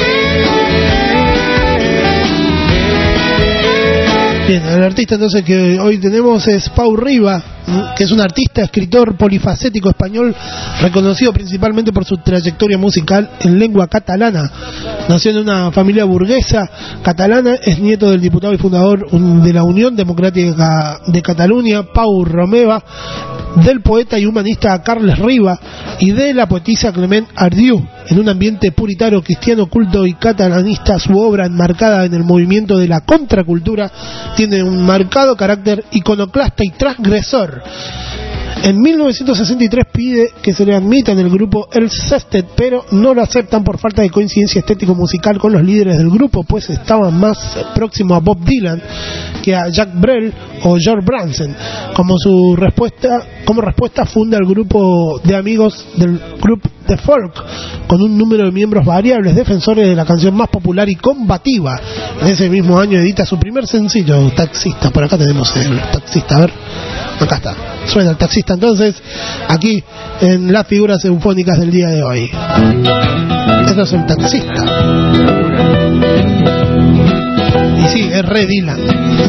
Bien, el artista entonces que hoy tenemos es Pau Riba, que es un artista, escritor polifacético español, reconocido principalmente por su trayectoria musical en lengua catalana. Nació en una familia burguesa catalana, es nieto del diputado y fundador de la Unión Democrática de Cataluña, Pau Romeva, del poeta y humanista Carles Riba y de la poetisa Clement Ardiu. En un ambiente puritano, cristiano, culto y catalanista, su obra, enmarcada en el movimiento de la contracultura, tiene un marcado carácter iconoclasta y transgresor. En 1963 pide que se le admita en el grupo El Sextet, pero no lo aceptan por falta de coincidencia estético-musical con los líderes del grupo, pues estaban más próximos a Bob Dylan que a Jack Brel o George Branson. Como respuesta funda el grupo de amigos del grupo The Folk, con un número de miembros variables, defensores de la canción más popular y combativa. En ese mismo año edita su primer sencillo, Taxista. Por acá tenemos el Taxista, a ver, acá está, suena el Taxista entonces, aquí en las figuras eufónicas del día de hoy. Esto es el Taxista. Y sí, es re Dylan.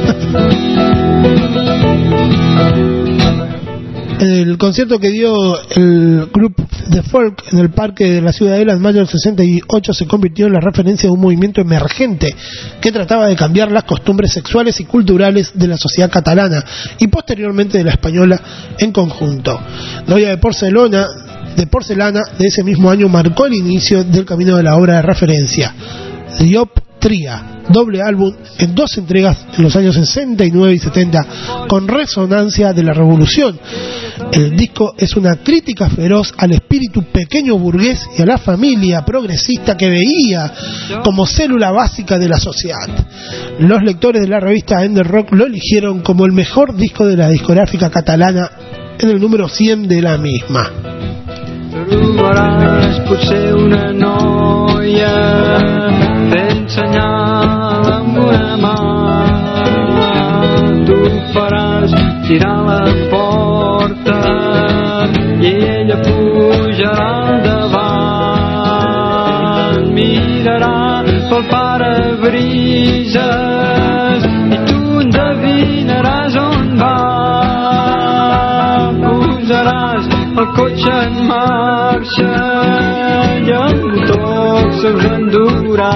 El concierto que dio el grupo The Folk en el Parque de la Ciudadela en mayo del 68 se convirtió en la referencia de un movimiento emergente que trataba de cambiar las costumbres sexuales y culturales de la sociedad catalana y posteriormente de la española en conjunto. Novia de porcelana de ese mismo año marcó el inicio del camino de la obra de referencia. Dioptria, doble álbum en 2 entregas en los años 69 y 70 con resonancia de la revolución. El disco es una crítica feroz al espíritu pequeño burgués y a la familia progresista que veía como célula básica de la sociedad. Los lectores de la revista Ender Rock lo eligieron como el mejor disco de la discográfica catalana en el número 100 de la misma. Trobaràs potser una noia fent senyal amb una mà. Tu faràs girar la porta i ella pujarà al davant. Mirarà pel parabrisa grises i tu endevinaràs on va. Posaràs el cotxe en marxa i el motor se'ls endurà.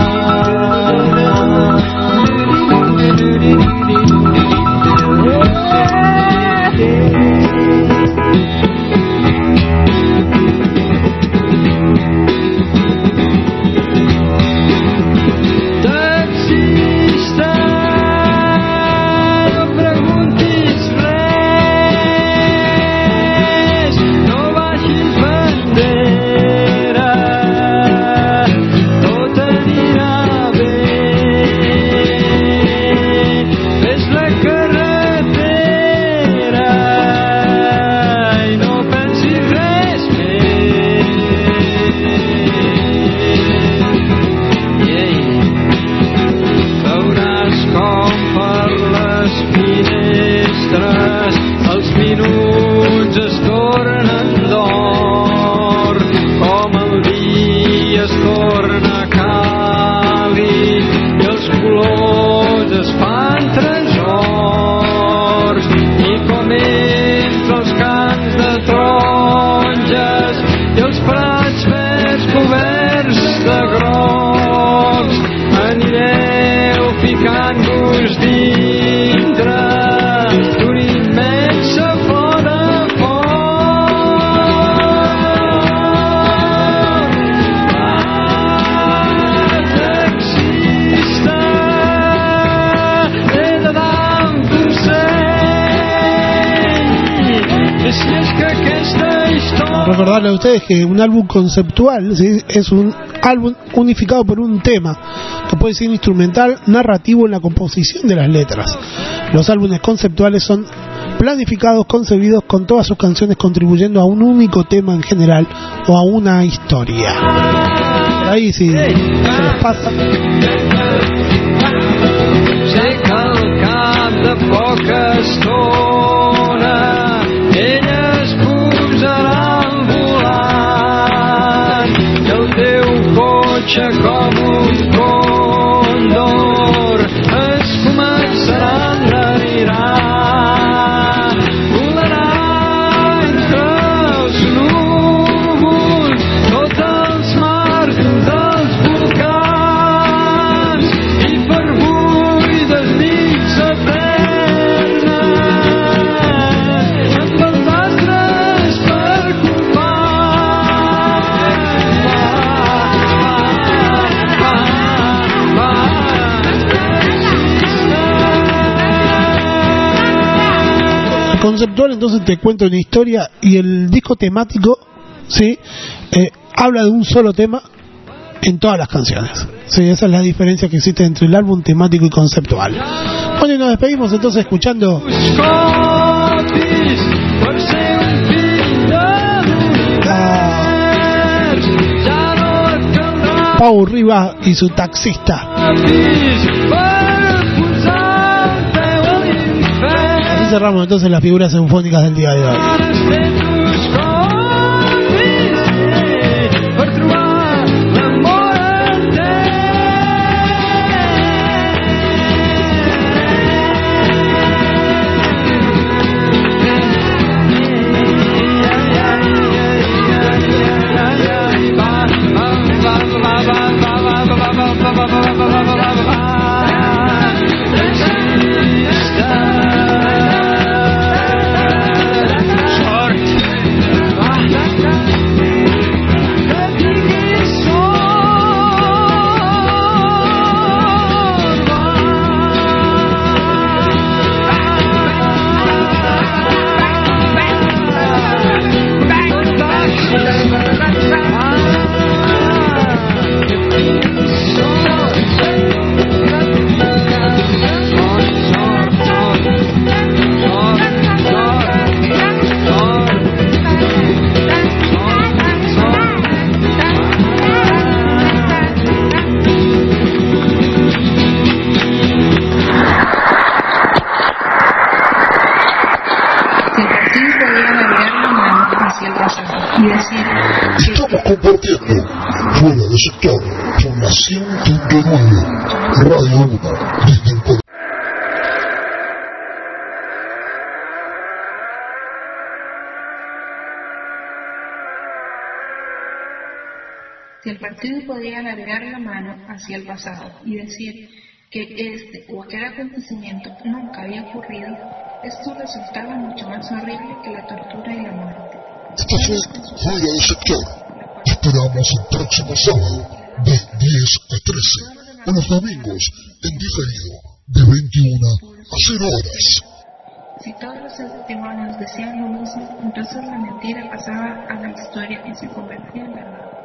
Recordarle a ustedes que un álbum conceptual, ¿sí?, es un álbum unificado por un tema que puede ser instrumental, narrativo en la composición de las letras. Los álbumes conceptuales son planificados, concebidos con todas sus canciones contribuyendo a un único tema en general o a una historia. Por ahí si se les pasa. Com un còndor es començarà a enlairar, volarà entre els núvols tots els mars dels volcans i per buides nits eternes amb els astres per conceptual. Entonces te cuento una historia y el disco temático, ¿sí?, habla de un solo tema en todas las canciones. Sí, esa es la diferencia que existe entre el álbum temático y conceptual. Bueno, y nos despedimos entonces escuchando Pau Rivas y su taxista. Así cerramos entonces las figuras sinfónicas del día de hoy. Estamos compartiendo Fuera de Sector por la la 100.9, Radio 1, desde el corazón. Si el partido podía alargar la mano hacia el pasado y decir que este o aquel acontecimiento nunca había ocurrido, esto resultaba mucho más horrible que la tortura y la muerte. Esto fue Fuera del Sector. Te esperamos el próximo sábado de 10 a 13 o los domingos en diferido de 21 a 0 horas. Si todos los testimonios decían lo mismo, entonces la mentira pasaba a la historia y se convertía en verdad.